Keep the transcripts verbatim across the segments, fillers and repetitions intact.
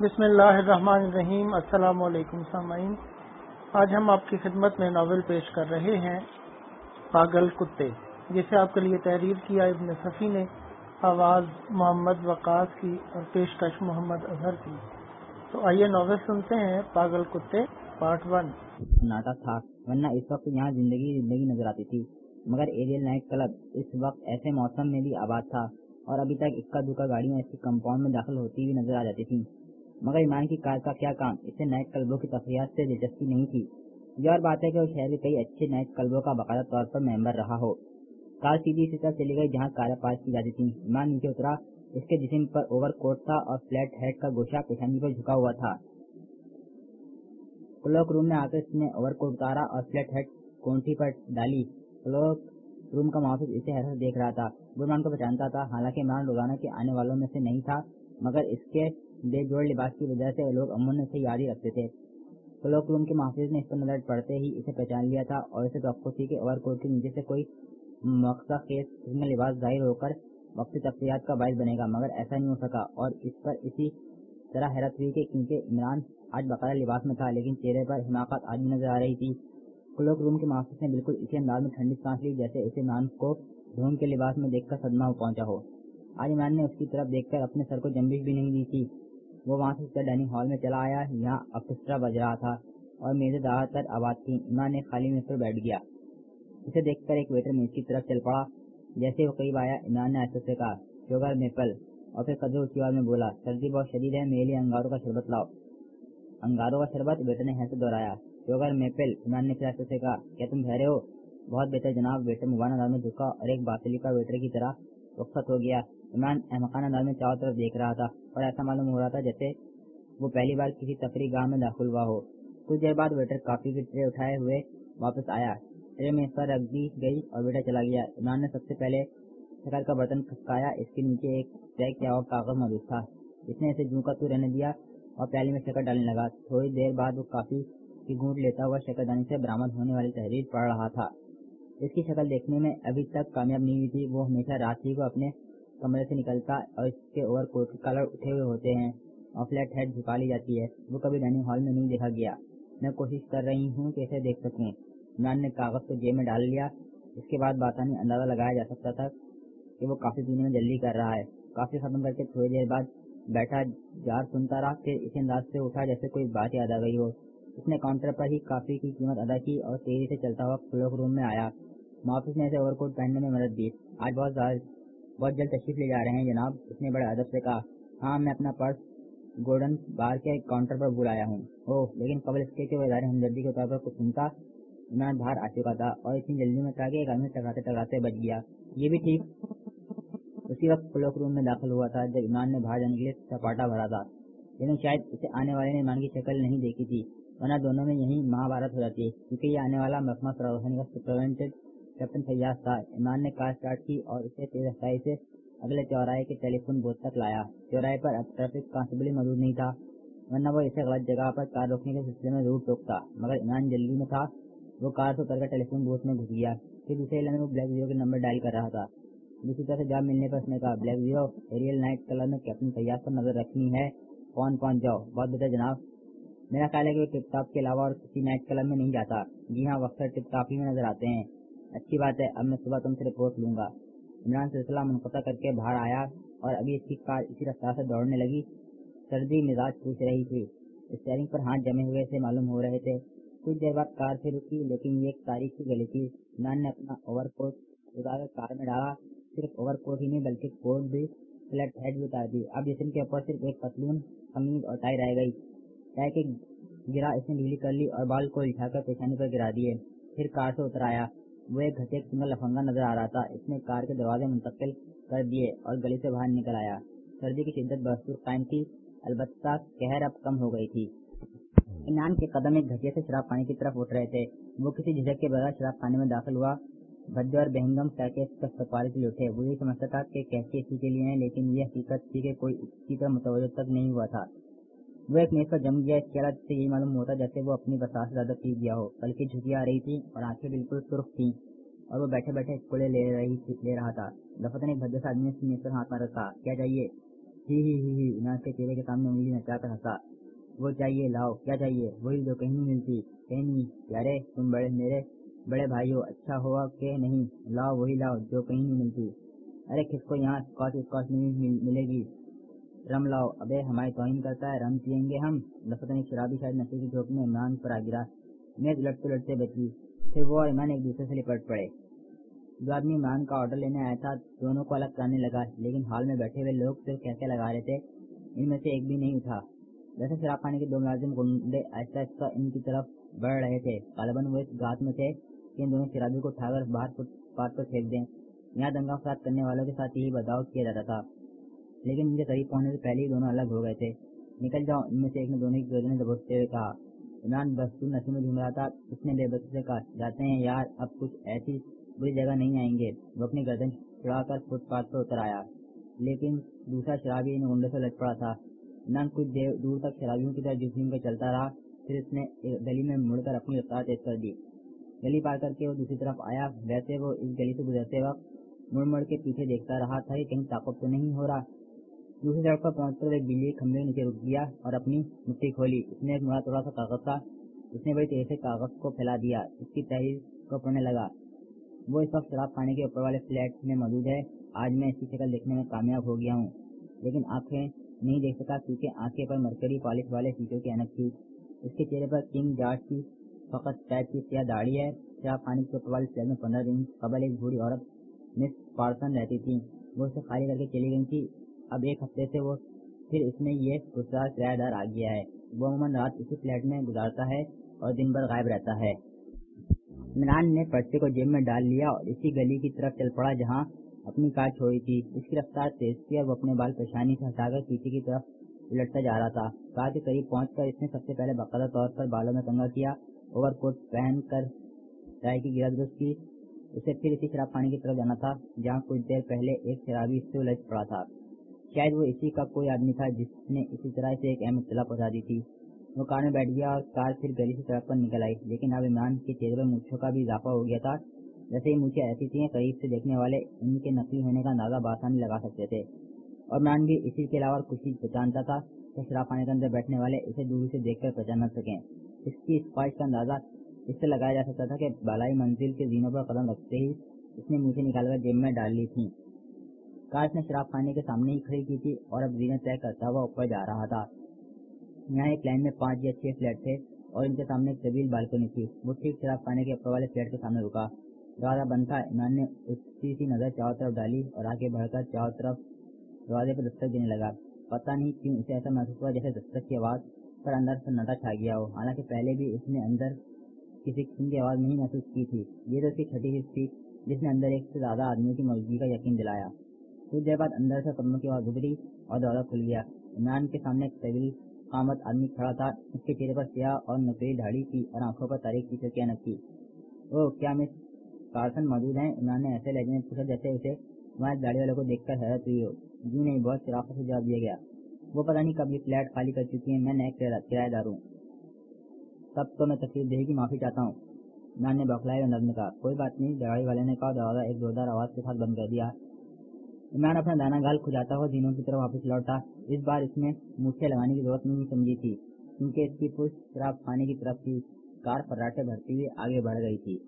بسم اللہ الرحمن الرحیم۔ السلام علیکم سامعین، آج ہم آپ کی خدمت میں ناول پیش کر رہے ہیں پاگل کتے، جسے آپ کے لیے تحریر کیا ابن صفی نے، آواز محمد وقاص کی اور پیشکش محمد اظہر کی۔ تو آئیے ناول سنتے ہیں پاگل کتے پارٹ ون۔ سناٹا تھا، ورنہ اس وقت یہاں زندگی زندگی نظر آتی تھی، مگر ایریل نائٹ کلب اس وقت ایسے موسم میں بھی آباد تھا اور ابھی تک اکا دکا گاڑیاں اس کے کمپاؤنڈ میں داخل ہوتی ہوئی نظر آ جاتی تھیں، مگر ایمان کی کار کا کیا کام، اسے نائٹ کلبوں کی تفریحات سے دلچسپی نہیں تھی۔ یہ اور بات ہے کہ وہ شہر کے کئی اچھے نائٹ کلبوں کا باقاعدہ طور پر ممبر رہا ہو۔ کار سیدھی اسی طرح چلی گئی جہاں کاریں پارک کی جاتی تھیں۔ ایمان نیچے اترا، اس کے جسم پر اوور کوٹ تھا اور فلیٹ ہیڈ کا گوشہ پیشانی پر جھکا ہوا تھا۔ کلوک روم میں آ کر اس نے اوور کوٹ اتارا اور فلیٹ ہیڈ کونٹھی پر ڈالی۔ کلوک روم کا محافظ اسے حیرت سے دیکھ رہا تھا، وہ عمران کو پہچانتا تھا، حالانکہ عمران روزانہ کے آنے والوں میں سے نہیں تھا، مگر اس کے بے جوڑ لباس کی وجہ سے لوگ عموماً اسے یاد ہی رکھتے تھے۔ کلوک روم کے محافظ نے اس پر نظر پڑتے ہی اسے پہچان لیا تھا اور اسے توقع تھی کہ اوور کوٹ کے نیچے سے کوئی مقصد خیز قسم لباس ظاہر ہو کر وقتی تفریحات کا باعث بنے گا، مگر ایسا نہیں ہو سکا، اور اس پر اسی طرح حیرت ہوئی کہ کیونکہ عمران آج باقاعدہ لباس میں تھا لیکن چہرے پر حماقت آج بھی نظر آ رہی تھی۔ کلوک روم کے محافظ نے بالکل اسی انداز میں ٹھنڈی سانس لی جیسے اسے عمران کو ڈھونگ کے لباس میں دیکھ کر صدمہ ہو پہنچا ہو۔ آج عمران نے اس کی طرف دیکھ کر اپنے سر کو جنبش بھی نہیں دی تھی۔ وہ وہاں سے ڈائننگ ہال میں چلا آیا، یہاں آرکیسٹرا بج رہا تھا اور میزیں زیادہ تر آباد تھیں۔ عمران ایک خالی میز پر بیٹھ گیا، اسے دیکھ کر ایک ویٹر میز کی طرف چل پڑا۔ جیسے وہ قریب آیا، عمران نے آہستہ سے کہا، شوگر میپل، اور پھر قدرے اونچی آواز میں بولا، سردی بہت شدید ہے، میرے لیے انگاروں کا شربت لاؤ۔ انگاروں کا شربت؟ ویٹر نے حیرت سے دہرایا۔ شوگر میپل، عمران نے پھر آہستہ سے کہا، کیا تم ٹھہرے ہو؟ بہت بہتر جناب۔ ویٹر مبارک انداز میں جھکا اور ایک باطلی کا ویٹر کی طرح رخصت ہو گیا۔ عمران احمقانہ انداز میں چاروں طرف دیکھ رہا تھا اور ایسا معلوم ہو رہا تھا جیسے وہ پہلی بار کسی تفریح گاہ میں داخل ہوا ہو۔ کچھ دیر بعد ویٹر کافی کی ٹرے اٹھائے ہوئے واپس آیا، ٹرے میں اس پر رکھ دی گئی اور ویٹر چلا گیا۔ عمران نے سب سے پہلے شکر کا برتن کھسکایا، اس کے نیچے ایک طے کیا ہوا کاغذ موجود تھا۔ اس نے اسے جوں کا تو رہنے دیا اور پیالی میں شکر ڈالنے لگا۔ تھوڑی دیر بعد وہ کافی کی گھونٹ لیتا ہوا شکردانی سے برآمد ہونے والی تحریر پڑھ رہا تھا۔ اس کی شکل دیکھنے میں ابھی تک کامیاب نہیں ہوئی تھی۔ وہ ہمیشہ رات ہی کو اپنے کمرے سے نکلتا اور اس کے اوور کوٹ کے کالر اٹھے ہوئے ہوتے ہیں اور فلیٹ ہیڈ جھکا لی جاتی ہے۔ وہ کبھی ڈائننگ ہال میں نہیں دیکھا گیا۔ میں کوشش کر رہی ہوں کہ اسے دیکھ سکوں۔ عمران نے کاغذ کو جیب میں ڈال لیا۔ اس کے بعد بآسانی اندازہ لگایا جا سکتا تھا کہ وہ کافی پینے میں جلدی کر رہا ہے۔ کافی ختم کر کے تھوڑی دیر بعد بیٹھا جار سنتا رہا، پھر اسی انداز سے اٹھا جیسے کوئی بات یاد آ گئی ہو۔ اس نے کاؤنٹر پر ہی کافی کی قیمت ادا کی اور تیزی سے چلتا ہوا کلوک روم میں آیا۔ محافظ نے اسے اوور کوٹ پہننے میں مدد دی۔ آج بہت بہت جلد تشریف لے جا رہے ہیں جناب، اس نے بڑے ادب سے کہا۔ ہاں، میں اپنا پرس گولڈن بار کے کاؤنٹر پر بھول آیا ہوں۔ اوہ، لیکن قبل اس کے کہ وہ اظہار ہمدردی کے طور پر کچھ سنتا، عمران باہر آ چکا تھا اور اتنی جلدی میں تھا کہ ایک آدمی ٹکراتے ٹکراتے بچ گیا۔ یہ بھی ٹھیک اسی وقت کلوک روم میں داخل ہوا تھا جب عمران نے باہر جانے کے لیے سپاٹا بھرا تھا، لیکن شاید اسے آنے والے نے عمران کی شکل نہیں دیکھی تھی، ورنہ دونوں میں یہی مہابھارت ہو جاتی، کیونکہ یہ آنے والا محکمہ سراسانی کا سپرنٹینڈنٹ کیپٹن فیاض تھا۔ عمران نے کار اسٹارٹ کی اور اسے تیز رفتاری سے اگلے چوراہے کے ٹیلی فون بوتھ تک لایا۔ چوراہے پر اب ٹریفک کانسٹیبل بھی موجود نہیں تھا، ورنہ وہ اسے غلط جگہ پر کار روکنے کے سلسلے میں ضرور ٹوکتا، مگر عمران جلدی میں تھا۔ وہ کار سے اتر کر ٹیلی فون بوتھ میں گھس گیا۔ پھر دوسرے لمحے وہ بلیک زیرو کے نمبر ڈائل کر رہا تھا۔ دوسری طرف سے جواب ملنے پر اس نے کہا، black zero, Ariel night club میں کیپٹن فیاض پر نظر رکھنی ہے، فون پہنچ جاؤ۔ بہت بہتر جناب۔ میرا خیال ہے کہ وہ ٹپ ٹاپ کے علاوہ اور کسی نائٹ کلب میں نہیں جاتا۔ جی ہاں، وہ اکثر ٹپ ٹاپ ہی میں نظر آتے ہیں۔ اچھی بات ہے، اب میں صبح تم سے رپورٹ لوں گا۔ عمران سلسلہ منقطع کر کے باہر آیا اور ابھی اس کی کار اسی رفتار سے دوڑنے لگی۔ سردی مزاج پوچھ رہی تھی، اسٹیئرنگ پر ہاتھ جمے ہوئے سے معلوم ہو رہے تھے۔ کچھ دیر بعد کار پھر رکی، لیکن یہ ایک تاریخ کی گلی تھی۔ عمران نے اپنا اوور کوٹ اتار کر کار میں ڈالا، صرف اوور کوٹ ہی نہیں بلکہ کوٹ بھی، فلیٹ ہیڈ بھی اتار دی۔ اب جسم کے اوپر صرف ایک پتلون قمیض اور ٹائی رہ گئی۔ ٹائی کی گرا اس نے ڈھیلی کر لی اور بال کو الٹا کر پیشانی پر گرا دیے۔ پھر کار سے اتر آیا۔ وہ ایک گھٹیا قسم کا لفنگا نظر آ رہا تھا۔ اس نے کار کے دروازے منتقل کر دیے اور گلی سے باہر نکل آیا۔ سردی کی شدت بدستور قائم تھی، البتہ قہر اب کم ہو گئی تھی۔ عمران کے قدم ایک گھٹیا سے شراب خانے کی طرف اٹھ رہے تھے۔ وہ کسی جھجک کے بغیر شراب خانے میں داخل ہوا، بھدے اور بہنگم کہہ کے اس کا استقبال کے لیے اٹھے۔ وہ یہ سمجھتا تھا کہ کیسی اسی کے لیے ہیں، لیکن یہ حقیقت تھی کہ کوئی اس کی طرف متوجہ تک نہیں ہوا تھا۔ وہ ایک میز پر جم گیا، اس کے علاوہ سے یہی معلوم ہوتا جیسے وہ اپنی بساط سے زیادہ پی گیا ہو۔ بلکہ جھکی آ رہی تھی اور آنکھیں بالکل سرخ تھیں اور وہ بیٹھے بیٹھے کوڑے لے رہی لے رہا تھا۔ دفتر ایک بھدے سے آدمی نے میز پر ہاتھ مار کہا، کیا چاہیے؟ ही ही ही ही इमरान के चेहरे के सामने उंगली नचाकर हंसा। वो चाहिए, लाओ। क्या चाहिए? वही जो कहीं नहीं मिलती। कहीं नहीं यारे, तुम बड़े मेरे बड़े भाई हो, अच्छा हुआ कि नहीं। लाओ, वही लाओ जो कहीं नहीं मिलती। अरे किसको यहाँ स्कॉच स्कॉच नहीं मिल, मिलेगी। रम लाओ। अबे हमारी तौहीन करता है, रम पियेंगे हम। लफतन एक शराबी शायद नशे की झोंक में इमरान पर आ गिरा। मैं उलटते उलटते बची। फिर वो और इमरान एक दूसरे से लिपट पड़े। जो आदमी इमरान का ऑर्डर लेने आया था दोनों को अलग कराने लगा, लेकिन हॉल में बैठे हुए लोग सिर्फ कहके लगा रहे थे। इनमें से एक भी नहीं उठा। वैसे शराब खाने के दो मुलाजिम गुंडे आहिस्ता आहिस्ता इनकी तरफ बढ़ रहे थे। गालिबन वो इस घात में थे कि इन दोनों शराबियों को उठाकर बाहर फुटपाथ पर फेंक दें। यहाँ दंगा फसाद करने वालों के साथ यही बदलाव किया जाता था, लेकिन इनके करीब पहुंचने से पहले ही दोनों अलग हो गए थे। निकल जाओ, इनमें से एक ने दोनों की गर्दनें दबोचते हुए कहा। इमरान बस्तूर नशे में झूम रहा था। उसने बेबसी से कहा, जाते हैं यार, अब कुछ ऐसी बुरी जगह नहीं आएंगे। वो अपनी गर्दन छुड़ाकर फुटपाथ पर उतर आया, लेकिन दूसरा शराबी इन गुंडों से लड़ पड़ा था। इमरान कुछ देर दूर तक शराबियों की तरफ झुक कर चलता रहा। फिर उसने गली में मुड़कर अपनी रफ्तार तेज कर दी। गली पार करके वो दूसरी तरफ आया। वैसे वो इस गली से गुजरते वक्त मुड़ मुड़ के पीछे देखता रहा था कि कहीं ताक़ुब तो नहीं हो रहा। दूसरी सड़क पर पहुंचकर एक बिजली खंभे के नीचे रुक गया और अपनी मुट्ठी खोली। उसने एक मुड़ा थोड़ा सा कागज था। उसने बड़ी तेजी से कागज को फैला दिया। उसकी तहरीर को पढ़ने लगा। वो इस वक्त शराब खाने के ऊपर वाले फ्लैट में मौजूद है। आज मैं इसकी शक्ल देखने में कामयाब हो गया हूँ, लेकिन आंखें नहीं देख सका क्योंकि आंखें पर मरकरी पॉलिश वाले शीशों की ऐनक थी। उसके चेहरे पर किंग जॉर्ज की फकत टाइप की सियाह दाढ़ी है। शराब खाने के ऊपर वाले फ्लैट में पंद्रह दिन कबल एक बूढ़ी औरत मिस पार्सन रहती थी। वो उसे खाली करके चली गई थी। अब एक हफ्ते से वो फिर इसमें ये गुस्सा किराएदार आ गया है। वो अमूमन रात इसी फ्लैट में गुजारता है और दिन भर गायब रहता है। इमरान ने पर्चे को जेब में डाल लिया और इसी गली की तरफ चल पड़ा जहाँ अपनी कार छोड़ी थी। उसकी रफ्तार तेज थी और वो अपने बाल पेशानी से हटाकर पीछे की तरफ उलटता जा रहा था। कार के करीब पहुंचकर इसने सबसे पहले बाकायदा तौर पर बालों में कंघा किया, ओवरकोट पहनकर टाई की गिरा दुरुस्त की। उसे फिर इसी शराब खाने की तरफ जाना था जहाँ कुछ देर पहले एक शराबी इससे उलझ पड़ा था। शायद वो इसी का कोई आदमी था जिसने इसी तरह से एक अहम इत्तला पहुंचा दी थी। वो कार में बैठ गया और कार फिर गली से सड़क पर निकल आई, लेकिन अब इमरान के चेहरे पर मूंछों का भी इजाफा हो गया था। जैसे ही मूंछें ऐसी थी करीब से देखने वाले इनके नकली होने का अंदाजा बासानी लगा सकते थे। और इमरान भी इसी के अलावा कुछ चीज पहचानता था कि शराब खाने के अंदर बैठने वाले इसे दूर से देखकर पहचान न सकें। इसकी ख्वाहिश का अंदाजा इससे लगाया जा सकता था कि बालाई मंजिल के जीनों पर कदम रखते ही इसने मूंछें निकालकर जेब में डाल ली थी। कार ने शराब खाने के सामने ही खड़ी की थी और अब जीने तय करता हुआ ऊपर जा रहा था। यहाँ एक लाइन में पांच या छह फ्लैट थे और इनके सामने एक तवील बालकनी थी। वो ठीक शराब खाने के ऊपर वाले फ्लैट के सामने रुका। दरवाजा बंद था। इमरान ने उसकी सी नजर चारों तरफ डाली और आगे बढ़कर चारों तरफ दरवाजे पर दस्तक देने लगा। पता नहीं क्यों उसे ऐसा महसूस हुआ जैसे दस्तक की आवाज पर अंदर सन्नाटा छा गया हो। हालांकि पहले भी उसने अंदर किसी किस्म की आवाज नहीं महसूस की थी। ये तो उसकी छठी हिस्स थी जिसने अंदर एक से ज्यादा आदमियों की मौजूदगी का यकीन दिलाया। कुछ देर बाद अंदर से कदमों की आवाज उभरी और दरवाजा खुल गया। इमरान के सामने एक तवील कामत आदमी खड़ा था। उसके चेहरे पर स्याह और नुकीली दाढ़ी थी और आंखों पर तारीख की चौकियां न थी। ओह, क्या मिस कार्सन मौजूद हैं? इमरान ने ऐसे लहजे में पूछा जैसे उसे तुम्हारे दाढ़ी वालों को देखकर हैरत हुई हो। जी नहीं, बहुत शराफत से जवाब दिया गया। वो पता नहीं कब ये फ्लैट खाली कर चुकी है। मैं नया किराएदार हूँ। तब तो मैं तकलीफ देही की माफी चाहता हूँ। इमरान ने बौखलाए नर्म में कहा। कोई बात नहीं, दाढ़ी वाले ने कहा। दरवाजा एक जोरदार आवाज के साथ बंद कर दिया। इमरान अपना दाना गाल खुजाता हुआ जीनों की तरफ वापस लौटा। इस बार इसने मूछें लगाने की जरूरत नहीं समझी थी क्योंकि इसकी पुष्ट शराब खाने की तरफ थी। कार फर्राटे भरती हुई आगे बढ़ गई थी।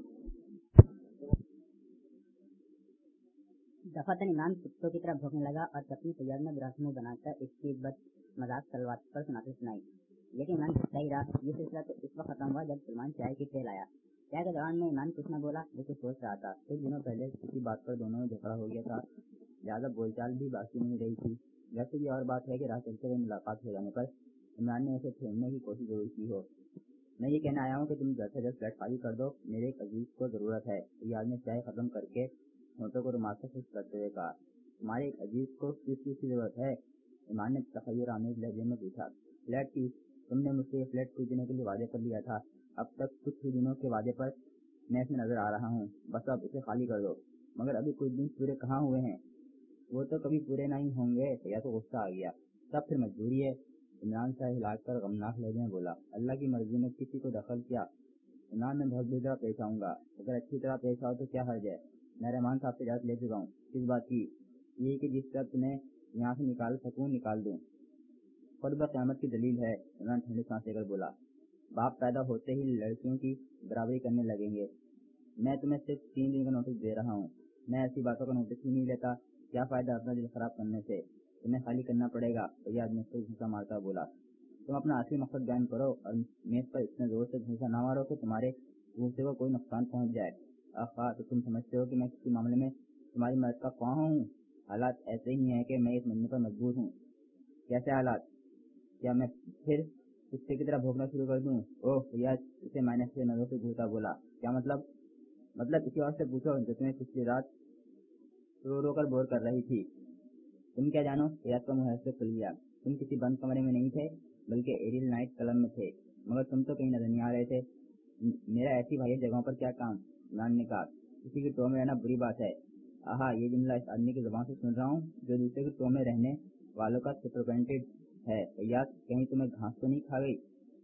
दफातन इमरान कुत्तों की तरफ भौंकने लगा और अपनी तैयार में बुरा बनाकर इसकी इज्जत मजाक सलवार पर सुनाते सुनाई। लेकिन इमरान घुसता ही रहा। ये सिलसिला तो इस वक्त खत्म हुआ जब सलमान चाय की ट्रे लाया। चाय के दौरान में इमरान कुछ न बोला, वो कुछ सोच रहा था। कुछ दिनों पहले किसी बात पर दोनों में झगड़ा हो गया था, ज्यादा बोलचाल भी बाकी नहीं रही थी। वैसे भी और बात है कि राह चलते हुए मुलाकात हो जाने पर इमरान ने उसे छेड़ने की कोशिश जरूर की हो। मैं ये कहना आया हूँ कि तुम जल्द से जल्द फ्लैट खाली कर दो, मेरे एक अजीज को जरूरत है। रियाज ने चाय खत्म करके होठों को रुमाल से खुश करते हुए कहा। तुम्हारे एक अजीज को किस चीज की जरूरत है? इमरान ने तखय्युर आमेज लहजे में पूछा। फ्लैट की। तुमने मुझसे ये फ्लैट कुछ देने के लिए वादे कर लिया था। अब तक कुछ ही दिनों के वादे पर मैं इसमें नजर आ रहा हूँ। बस अब इसे खाली कर दो। मगर अभी कुछ दिन पूरे कहाँ हुए हैं? वो तो कभी पूरे नहीं होंगे। या तो गुस्सा आ गया, तब फिर मजबूरी है। इमरान साहब हिलाकर गमनाक लहजे में बोला। अल्लाह की मर्जी में किसी को दखल किया। इमरान में बहुत बुरी तरह पेश आऊंगा। अगर अच्छी तरह पेश आओ तो क्या हर्ज है? मैं रहमान साहब से इजाजत ले चुका हूँ। किस बात की? यही कि जिस तरह तुम्हें यहाँ से निकाल सकूँ निकाल दूँ। खुद ब क़यामत की दलील है। इमरान ठंडी सांस लेकर बोला, बाप पैदा होते ही लड़कियों की बराबरी करने लगेंगे। मैं तुम्हें सिर्फ तीन दिन का नोटिस दे रहा हूँ। मैं ऐसी बातों का नोटिस ही नहीं लेता। क्या फायदा अपना दिल खराब करने से, तुम्हें खाली करना पड़ेगा। फैयाज ने फिर घूंसा मारता बोला, तुम अपना असली मकसद बयान करो और मेज पर इतने जोर से घूंसा ना मारो कि तुम्हारे घूंसे को कोई नुकसान पहुंच जाए। आखा, तो तुम समझते हो कि मैं किसी मामले में तुम्हारी मदद का कौन हूँ? हालात ऐसे ही हैं कि मैं इस मरने पर मजबूर हूँ। कैसे हालात? क्या मैं फिर कुत्ते की तरह भोंकना शुरू कर दूं? ओह फैयाज उसे मैंने से नजरों से घूरता बोला, क्या मतलब? मतलब इसी और से पूछो जो तुम्हें पिछली रात रो रो कर बोर कर रही थी। तुम क्या जानो? फैयाज का मुंह ऐसे खुल गया। तुम किसी बंद कमरे में नहीं थे, बल्कि एरियल नाइट क्लब में थे। मगर तुम तो कहीं नजर नहीं आ रहे थे। मेरा ऐसी भाई जगहों पर क्या काम? इमरान ने कहा, किसी की टो में रहना बुरी बात है। आहा, ये जुमला इस आदमी की जुबान से सुन रहा हूँ जो दूसरे की टो में रहने वालों का सुपरपेंटेड है। फैयाज, कहीं तुम्हें घास तो नहीं खा गई?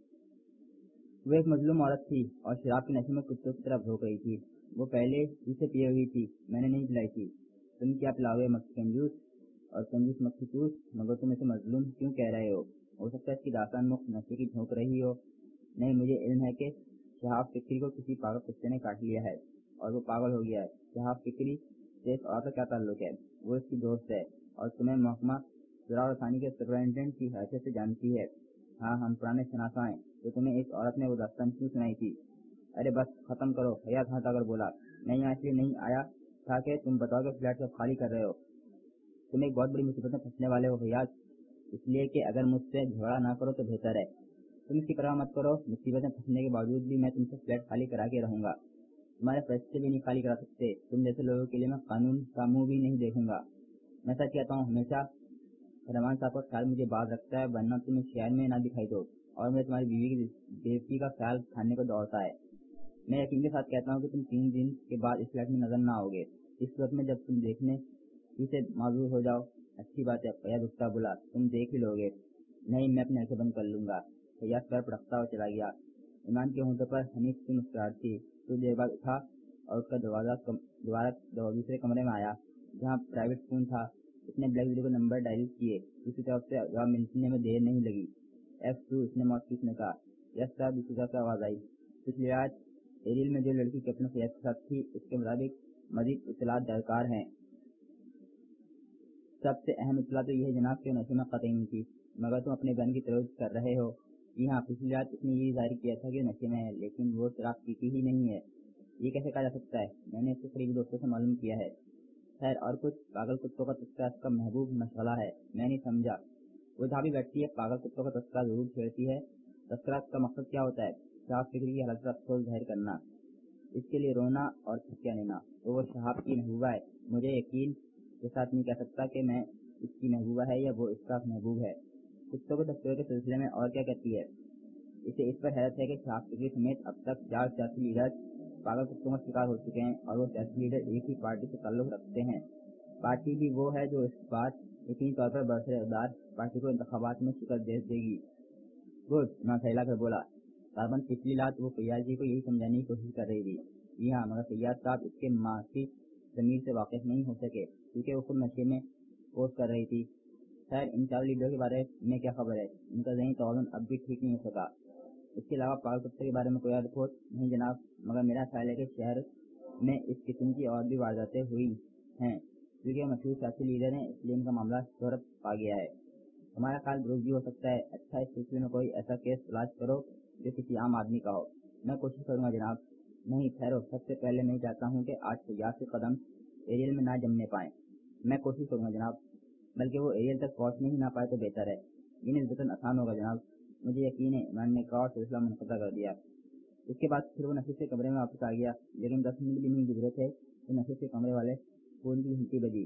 वो एक मजलूम औरत थी और शराब के नशे में कुत्तों की तरह भौंक रही थी। वो पहले उसे पिए हुई थी, मैंने नहीं पिलाई थी। तुम क्या पिलाओगे मक्खी कंजूस और कंजूस मक्खी चूस? मगर तुम इसे मजलूम क्यों कह रहे हो? हो सकता है इसकी दास्तान मुक्त नशे की झोंक रही हो। नहीं, मुझे इल्म है कि शहाब फिक्री को किसी पागल कुत्ते ने काट लिया है और वो पागल हो गया है। शहाब फिक्री से इस औरत का क्या ताल्लुक है? वो इसकी दोस्त है और तुम्हें महकमा सुराग रसानी के सुपरिटेंडेंट की हैसियत से जानती है। हाँ, हम पुराने शनासा हैं। तो तुम्हें इस औरत ने वो दास्तान क्यों सुनाई थी? अरे बस खत्म करो। फैयाज हंसाकर बोला, मैं यहाँ इसलिए नहीं आया था कि तुम बताओ कि फ्लैट कब खाली कर रहे हो। तुम एक बहुत बड़ी मुसीबत में फंसने वाले हो फैयाज, इसलिए कि अगर मुझसे झगड़ा ना करो तो बेहतर है। तुम इसकी परवाह मत करो। मुसीबत में फंसने के बावजूद भी मैं तुमसे फ्लैट खाली करा के रहूंगा। तुम्हारे फैसले भी नहीं खाली करा सकते। तुम जैसे लोगों के लिए मैं कानून का मुंह भी नहीं देखूंगा। मैं सच कहता हूँ, हमेशा रहमान साहब का ख्याल मुझे बात रखता है, वरना तुम इस शहर में ना दिखाई दो और मैं तुम्हारी बीवी की बेइज्जती का ख्याल खाने को दौड़ता है। मैं यकीन के साथ कहता हूँ कि तुम तीन दिन के बाद इस फ्लैट में नजर ना आओगे। इस सूरत में जब तुम देखने ही से माजूर हो जाओ। अच्छी बात है, फैयाज उठता बोला, तुम देख ही लोगे। नहीं, मैं अपनी आंखें बंद कर लूंगा। फैयाज पैर पटकता हुआ चला गया। इमरान के होंठों पर हनीफ की मुस्कुराहट थी। कुछ देर बाद उठा और उसका दरवाजा दोबारा दूसरे कमरे में आया जहाँ प्राइवेट फोन था। उसने ब्लैकबेरी को नंबर डायल किए। दूसरी तरफ से जवाब मिलने में देर नहीं लगी। एफ टू, उसने मौत ने कहा। यस सर, दूसरी तरफ से आवाज आई। पिछली रात एरियल में जो लड़की कैप्टन फैयाज के साथ थी, उसके मुताबिक मजीद इत्तलात दरकार हैं। सबसे अहम इत्तला तो यह है जनाब के नशे में कतई नहीं थी, मगर तुम अपने बहन की तरफ कर रहे हो। जी हाँ, पिछली रात उसने ये जाहिर किया था कि नशे में है, लेकिन वो शराब पीती ही नहीं है। ये कैसे कहा जा सकता है? मैंने इसके करीबी दोस्तों से मालूम किया है। खैर, और कुछ पागल कुत्तों का तस्करा इसका महबूब मशगला है। मैं नहीं समझा। वो जहाँ भी बैठती है पागल कुत्तों का तस्करा जरूर छेड़ती है। तस्करा का मकसद क्या होता है? शहाब फिक्री की हालत का अफसोस जाहिर करना, इसके लिए रोना और थकिया लेना। तो वो शहाब की महबूबा है। मुझे यकीन के साथ नहीं कह सकता कि मैं इसकी महबूबा है या वो इसका महबूब है। कुत्तों के तस्करों के सिलसिले में और क्या कहती है? इसे इस पर हैरत है कि शहाब फिक्री समेत अब तक चार सियासी लीडर पागल कुत्तों का शिकार हो चुके हैं और वो सियासी लीडर एक ही पार्टी से ताल्लुक रखते हैं। पार्टी भी वो है जो इस बार यकीनी तौर पर बरसरेदार पार्टी को इंतखाबात में शिकस्त दे देगी। गुड, ना फैला कर बोला। कार्बन पिछली रात वो फैयाज जी को यही समझाने की कोशिश कर रही थी। जी हाँ, मगर फैयाज साहब इसके मासी जमीर से वाकिफ नहीं हो सके क्योंकि वो खुद नशे में कोर्स कर रही थी। खैर, इन चार लीडरों के बारे में क्या खबर है? इनका ज़हनी तवाज़ुन अब भी ठीक नहीं हो सका। इसके अलावा पागल कुत्ते के बारे में कोई रिपोर्ट नहीं जनाब, मगर मेरा ख्याल है कि शहर में इस किस्म की और भी वारदातें हुई हैं। क्योंकि मशहूर सियासी लीडर हैं, इसलिए इनका मामला शोहरत पा गया है। हमारा ख्याल दुरुस्त भी हो सकता है। अच्छा, इस सिलसिले में कोई ऐसा केस तलाश करो जो किसी आम आदमी का हो। मैं कोशिश करूंगा जनाब। नहीं ठहरो, सबसे पहले मैं चाहता हूँ कि आज फैयाज के कदम एरियल में ना जमने पाए। मैं कोशिश करूंगा जनाब, बल्कि वो एरियल तक पहुँचने ही ना पाए तो बेहतर है। ये निस्बतन आसान होगा जनाब, मुझे यकीन है। इमरान ने कहा और सिलसिला मुनक़ता कर दिया। इसके बाद फिर वो नफीस के कमरे में वापस आ गया, लेकिन दस मिनट भी नहीं गुजरे थे तो नफीस के कमरे वाले फोन की घंटी बजी।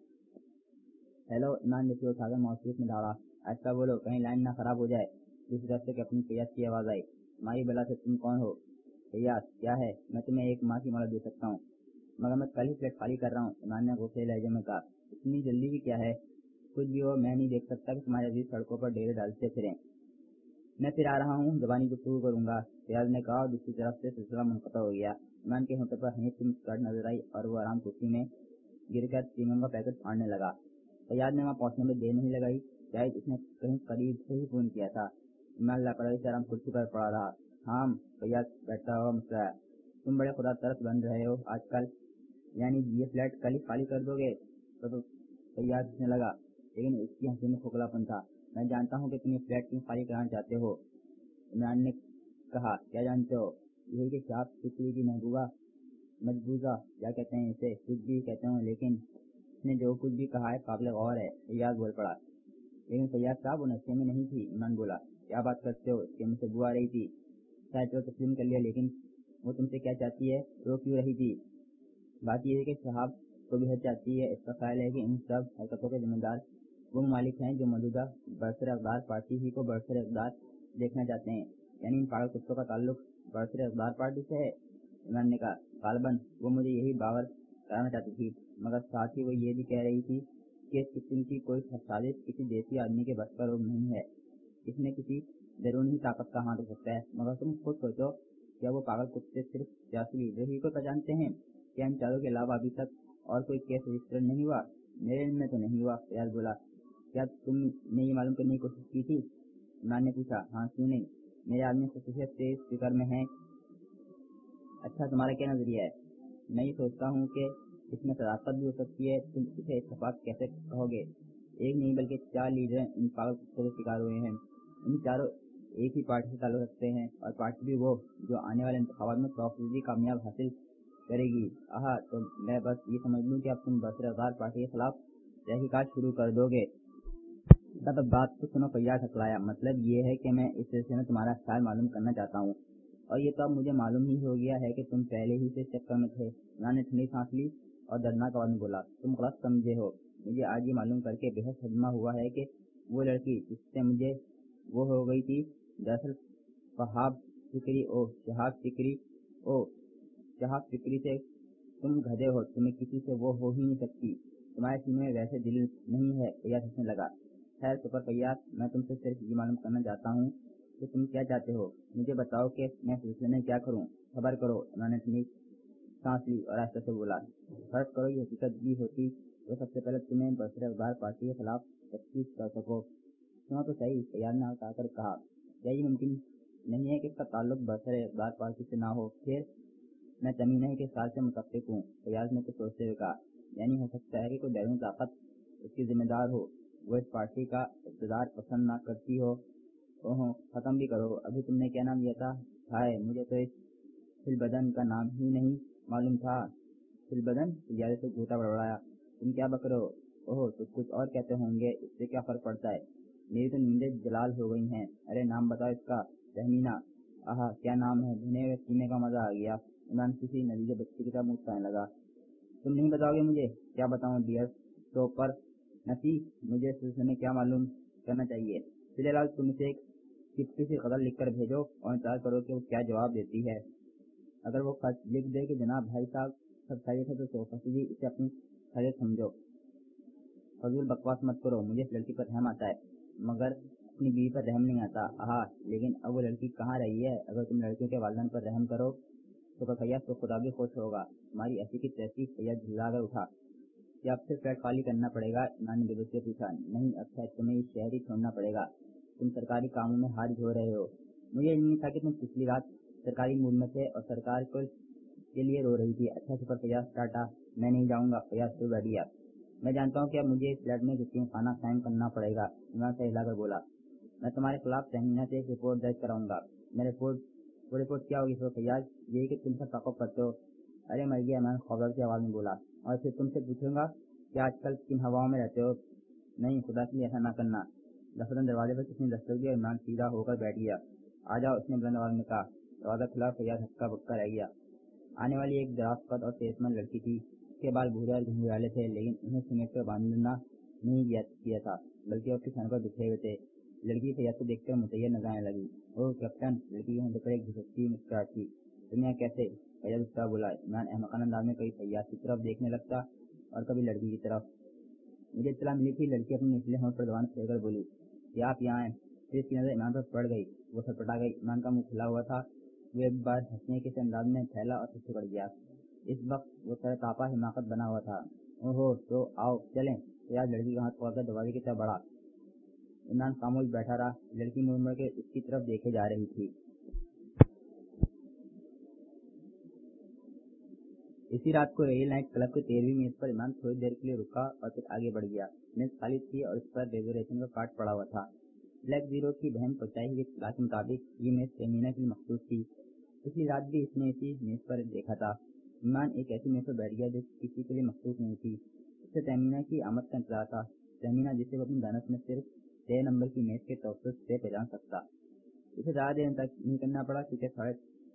हेलो, इमरान ने उठाकर मौसूफ में दौड़ा। ऐसा बोलो, कहीं लाइन ना खराब हो जाए। दूसरी तरफ से कैप्टन फैयाज की आवाज आई। माई बला से तुम कौन हो? फैयाज, क्या है? मैं तुम्हें एक माह की मोहलत दे सकता हूँ, मगर मैं कल ही फ्लैट खाली कर रहा हूँ। इमरान ने गुस्से लहजे में कहा। इतनी जल्दी भी क्या है? कुछ भी हो, मैं नहीं देख सकता कि तुम्हारे अजीज सड़कों पर डेरे डालते फिरें। मैं फिर आ रहा हूँ, जबानी गुफ्तगू करूंगा, फैयाज ने कहा और दूसरी तरफ से सिलसिला मुनक़ता हो गया। इमरान के होंठों पर हनीफ की मुस्कुराहट नजर आई और वो आराम कुर्सी में गिरकर चीमम का पैकेट फाड़ने लगा। फैयाज ने वहाँ पहुँचने में देर नहीं लगाई, शायद उसने कहीं करीब से ही फोन किया था। इमरान लापरवाही से आराम कुर्सी पर पड़ा रहा। हाँ, फैयाज बैठा हुआ मुस्कुराया। तुम बड़े खुदा तरस बन रहे हो आजकल, यानी ये फ्लैट कल ही खाली कर दोगे? तो फैयाज हंसने लगा, लेकिन उसकी हंसी में खोखलापन था। मैं जानता हूँ कि तुम ये फ्लैट क्यों खाली कराना चाहते हो, इमरान ने कहा। क्या जानते हो? यही कि शहाब सिकरी की महबूबा मजबूजा, क्या कहते हैं इसे, कुछ भी कहते हो, लेकिन उसने जो कुछ भी कहा है काबिल गौर है। फैयाज बोल पड़ा। लेकिन फैयाज साहब वो नशे में नहीं थी, इमरान बोला। क्या बात करते हो? इसके मुझसे बुआ रही थी। शायद तो तस्लीम कर लिया, लेकिन वो तुमसे क्या चाहती है? रो क्यों रही थी? बात यह है कि शहाब को बेहद चाहती है। इसका ख्याल है कि इन सब हरकतों के जिम्मेदार वो मालिक हैं जो मौजूदा बरसर अखबार पार्टी ही को बरसर अखबार देखना चाहते हैं। यानी इन पागल कुत्तों का ताल्लुक बरसर अखबार पार्टी से है, इमरान ने कहा। गालबन वो मुझे यही बावर कराना चाहती थी, मगर साथ ही वो ये भी कह रही थी कि इस किस्म की कोई साजिश किसी देसी आदमी के बस का रोग नहीं है। इसमें किसी बैरूनी ताकत का हाथ हो सकता है। मगर तुम खुद सोचो, क्या वो पागल कुत्ते सिर्फ सियासी लीडर ही को पहचानते हैं? क्या इन चारों के अलावा अभी तक और कोई केस रजिस्टर नहीं हुआ? मेरे इल्म में तो नहीं हुआ, फैयाज बोला। क्या तुमने ये मालूम करने की कोशिश की थी? इमरान ने पूछा। हाँ, क्यों नहीं, मेरे आदमी खसूसियत से इस फिक्र में है। अच्छा, तुम्हारा क्या नजरिया है? मैं ये सोचता हूँ कि इसमें सदाकत भी हो सकती है। तुम इसे इत्तेफाक कैसे कहोगे? एक नहीं बल्कि चार लीडर इन पागल कुत्तों के शिकार हुए हैं। इन चारों एक ही पार्टी से ताल्लुक रखते हैं, और पार्टी भी वो जो आने वाले इंतखाबात में सौ फीसदी कामयाब हासिल करेगी। आह, तो मैं बस ये समझ लूँ कि अब तुम बरसर अखबार पार्टी के खिलाफ तहकीकात शुरू कर दोगे। तब बात तो सुनो, फैयाज हकलाया। मतलब ये है कि मैं इस सिलसिले में तुम्हारा ख्याल मालूम करना चाहता हूँ, और ये तो अब मुझे मालूम ही हो गया है कि तुम पहले ही से चक्कर में थे। इमरान ने ठंडी सांस ली और दर्दनाक आवाज में बोला। तुम गलत समझे हो। मुझे आज ये मालूम करके बेहद सदमा हुआ है कि वो लड़की जिससे मुझे वो हो गई थी, दरअसल शहाब सिकरी ओ शहाब सिकरी ओ शहाब सिकरी से तुम गधे हो। तुम्हें किसी से वो हो ही नहीं सकती। तुम्हारे सीने में वैसे दिल नहीं है। फैयाज हंसने लगा। खैर सुपर फैयाज, मैं तुमसे सिर्फ ये मालूम करना चाहता हूँ कि तुम क्या चाहते हो। मुझे बताओ कि मैं सिलसिले में क्या करूँ। खबर करो। इन्होंने अपनी सांस ली और आस्ते से बोला। फर्ज करो ये हकीकत भी होती तो सबसे पहले तुम्हें बरसर अखबार पार्टी के खिलाफ तफ्तीश कर सको। सुनो तो सही, फैयाज ने आकर कहा। क्या ये मुमकिन नहीं है कि इसका ताल्लुक बरसर अखबार पार्टी से ना हो? फिर मैं तमीना ही के साथ से मुतफिक हूँ, फैयाज ने कुछ सोचते हुए कहा। यानी हो सकता है कि कोई बैरून ताकत उसकी जिम्मेदार हो, वो इस पार्टी का इक़्तिदार पसंद ना करती हो। ओहो, खत्म भी करो। अभी तुमने क्या नाम लिया था? हाय, मुझे तो इस फिलबदन का नाम ही नहीं मालूम था। फिलबदन? फैयाज से झूठा बड़बड़ाया। तुम क्या बक रहे हो? ओहो, तो कुछ और कहते होंगे, इससे क्या फर्क पड़ता है? मेरी तो नींदें जलाल हो गई हैं। अरे नाम बताओ इसका। तहमीना। आह, क्या नाम है, भुने हुए सीने का मजा आ गया। इमरान किसी नतीजे बच्चे की तरह मुस्कुराने लगा। तुम नहीं बताओगे मुझे? क्या बताऊं डियर स्टोपर नसी, मुझे इस सिलसिले में क्या मालूम करना चाहिए? फिलहाल तुम इसे एक चिट्ठी से गजल लिख कर भेजो और इंतजार करो कि वो क्या जवाब देती है। अगर वो खत लिख दे कि जनाब भाई साहब सब खैरियत है, तो सोफा जी इसे अपनी खैरियत समझो। फजूल बकवास मत करो। मुझे इस लड़की पर रहम आता है, मगर अपनी बीवी पर रहम नहीं आता। आहा, लेकिन अब वो लड़की कहाँ रही है? अगर तुम लड़कियों के वालिदैन पर रहम करो तो फैयाज तो खुदा भी खुश होगा। तुम्हारी ऐसी की तैसी। फैयाज झुला कर उठा। क्या अब से फ्लैट खाली करना पड़ेगा? इमरान ने बेबस से पूछा। नहीं, अब शायद तुम्हें इस शहर ही छोड़ना पड़ेगा। तुम सरकारी कामों में हाथ धो रहे हो। मुझे इल्म नहीं था कि तुम पिछली रात सरकारी मूड में थे और सरकार को के लिए रो रही थी। अच्छा सुपर फैयाज, टाटा, मैं नहीं जाऊंगा। फैयाज से बैठ गया। मैं जानता हूँ कि अब मुझे इस फ्लैट में यतीम खाना कायम करना पड़ेगा, इमरान से हिलाकर बोला। मैं तुम्हारे खिलाफ तहमीना से एक रिपोर्ट दर्ज कराऊंगा। मैं रिपोर्ट वो रिपोर्ट क्या होगी सुपर फैयाज? यही कि तुम सब ताक़ुब करते हो। अरे मर गया, इमरान खौफजदा की आवाज में बोला। और फिर तुमसे पूछूंगा कि आजकल किन हवाओं में रहते हो। नहीं, खुदा के लिए ऐसा ना करना। दफतन दरवाजे पर किसने दस्तक दिया? इमरान सीधा होकर बैठ गया। आ जाओ, उसने बुलंद आवाज में कहा। दरवाजा खुला। फैयाज हक्का बक्का रह गया। आने वाली एक दराज कद और सेहतमंद लड़की थी। उसके बाल भूरे और घुंघराले थे, लेकिन उन्हें समेट कर बांधना नहीं किया था, बल्कि उसके सर पर बिखरे हुए थे। लड़की फैयाज को देखकर मुतैयर नजर आने लगी। ओह कैप्टन, लड़की के होंठों पर एक घिसकती मुस्कुराहट थी। तुम यहाँ कैसे? फैयाज उसका बोला। इमरान अहमकाना अंदाज में कभी फैयाज की तरफ देखने लगता और कभी लड़की की तरफ। मुझे इत्तला मिली थी, लड़की अपने निचले होंठ पर जबान फेंककर बोली, कि आप यहाँ आए। फिर इसकी नजर इमरान पर पड़ गई। वो सरपटा गई। इमरान का मुंह खुला हुआ था। वो एक बार हंसने के अंदाज में फैला और सिर पड़ गया। इस वक्त वो तरतापा हिमाकत बना हुआ था। ओहो, तो आओ चलें। यार लड़की का हाथ पकड़कर दरवाजे की तरफ बढ़ा। इमरान खामोश बैठा रहा। लड़की मुड़ मुड़ के उसकी तरफ देखे जा रही थी। इसी रात को रॉयल नाइट क्लब के तेरहवीं मेज पर इमरान थोड़ी देर के लिए रुका और फिर आगे बढ़ गया। मेज खाली थी और इस पर रिजर्वेशन का कार्ड पड़ा हुआ था। ब्लैक जीरो की बहन पहुंचाई हुई इत्तला के मुताबिक ये मेज तहमीना के लिए मखसूस थी। पिछली रात भी इसने इसी मेज पर देखा था। इमरान एक ऐसी मेज पर बैठ गया जो किसी के लिए मखसूस नहीं थी। उससे तहमीना की आमद का इंतजार था। तहमीना जिसे वो अपनी दानत में सिर्फ तेरह नंबर की मेज के तवसत से पहचान सकता। इसे ज्यादा देर तक नहीं करना पड़ा क्योंकि साढ़े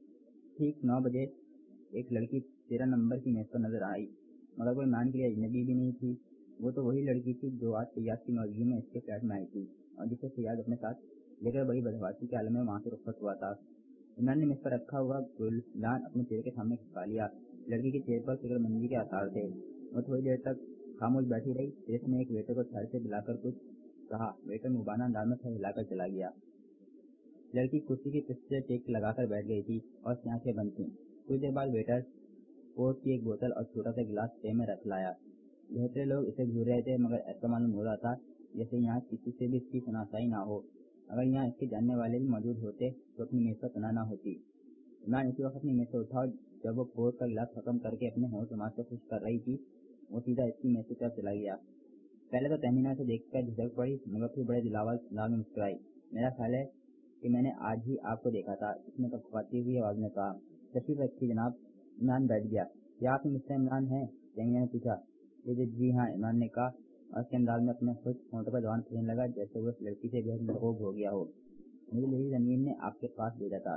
ठीक नौ बजे एक लड़की तेरह नंबर की मेज पर नजर आई, मगर वो इमरान के लिए अजनबी भी नहीं थी। वो तो वही लड़की थी जो आज फैयाज की मौजूदगी में इसके फ्लैट में आई थी और जिसे फैयाज अपने साथ लेकर बड़ी बदहवासी के आलम में वहां से रुखसत हुआ था। इमरान ने मेज पर रखा हुआ गुलदान अपने चेहरे के सामने खिसका लिया। लड़की के चेहरे पर फिक्रमंदी के आसार थे। वो थोड़ी देर तक खामोश बैठी रही। फिर इसने एक वेटर को थाली से बुलाकर कुछ कहा। वेटर मुबाना अंदाज में सर हिलाकर चला गया। लड़की कुर्सी की पिछ से टेक लगाकर बैठ गई थी और उसकी आंखें बंद थीं। कुछ देर बाद वेटर कोर्ट की एक बोतल और छोटा सा गिलास ट्रे में रख लाया। बेहतर लोग इसे घूर रहे थे, मगर ऐसा मालूम हो रहा था जैसे यहाँ किसी से भी इसकी शनाख्ताई ना हो। अगर यहाँ इसके जानने वाले भी मौजूद होते तो अपनी मेज पर तना ना होती। इमरान इसी वक्त अपनी मेज से उठा। जब वो कोर्ट का गिलास खत्म करके अपने होश समाज से खुश कर रही थी, वो सीधा इसकी मेज की तरफ चला गया। पहले तो तहमीना से देखकर झिझक पड़ी, मगर फिर बड़े दिलावर अंदाज में मुस्कुराई। मेरा ख्याल है कि मैंने आज ही आपको देखा था, इसने कपकपाती हुई आवाज में कहा। तशरीफ रखी जनाब। इमरान बैठ गया। क्या आप मिस्टर इमरान हैं? तहमीना ने पूछा। जी हाँ, इमरान ने कहा और उसके अंदाज में अपने खुद होंठों पर जवान खेलने लगा जैसे वो उस लड़की से बेहद मरगूब हो गया हो। मुझे लेडी जमीन ने आपके पास भेजा था।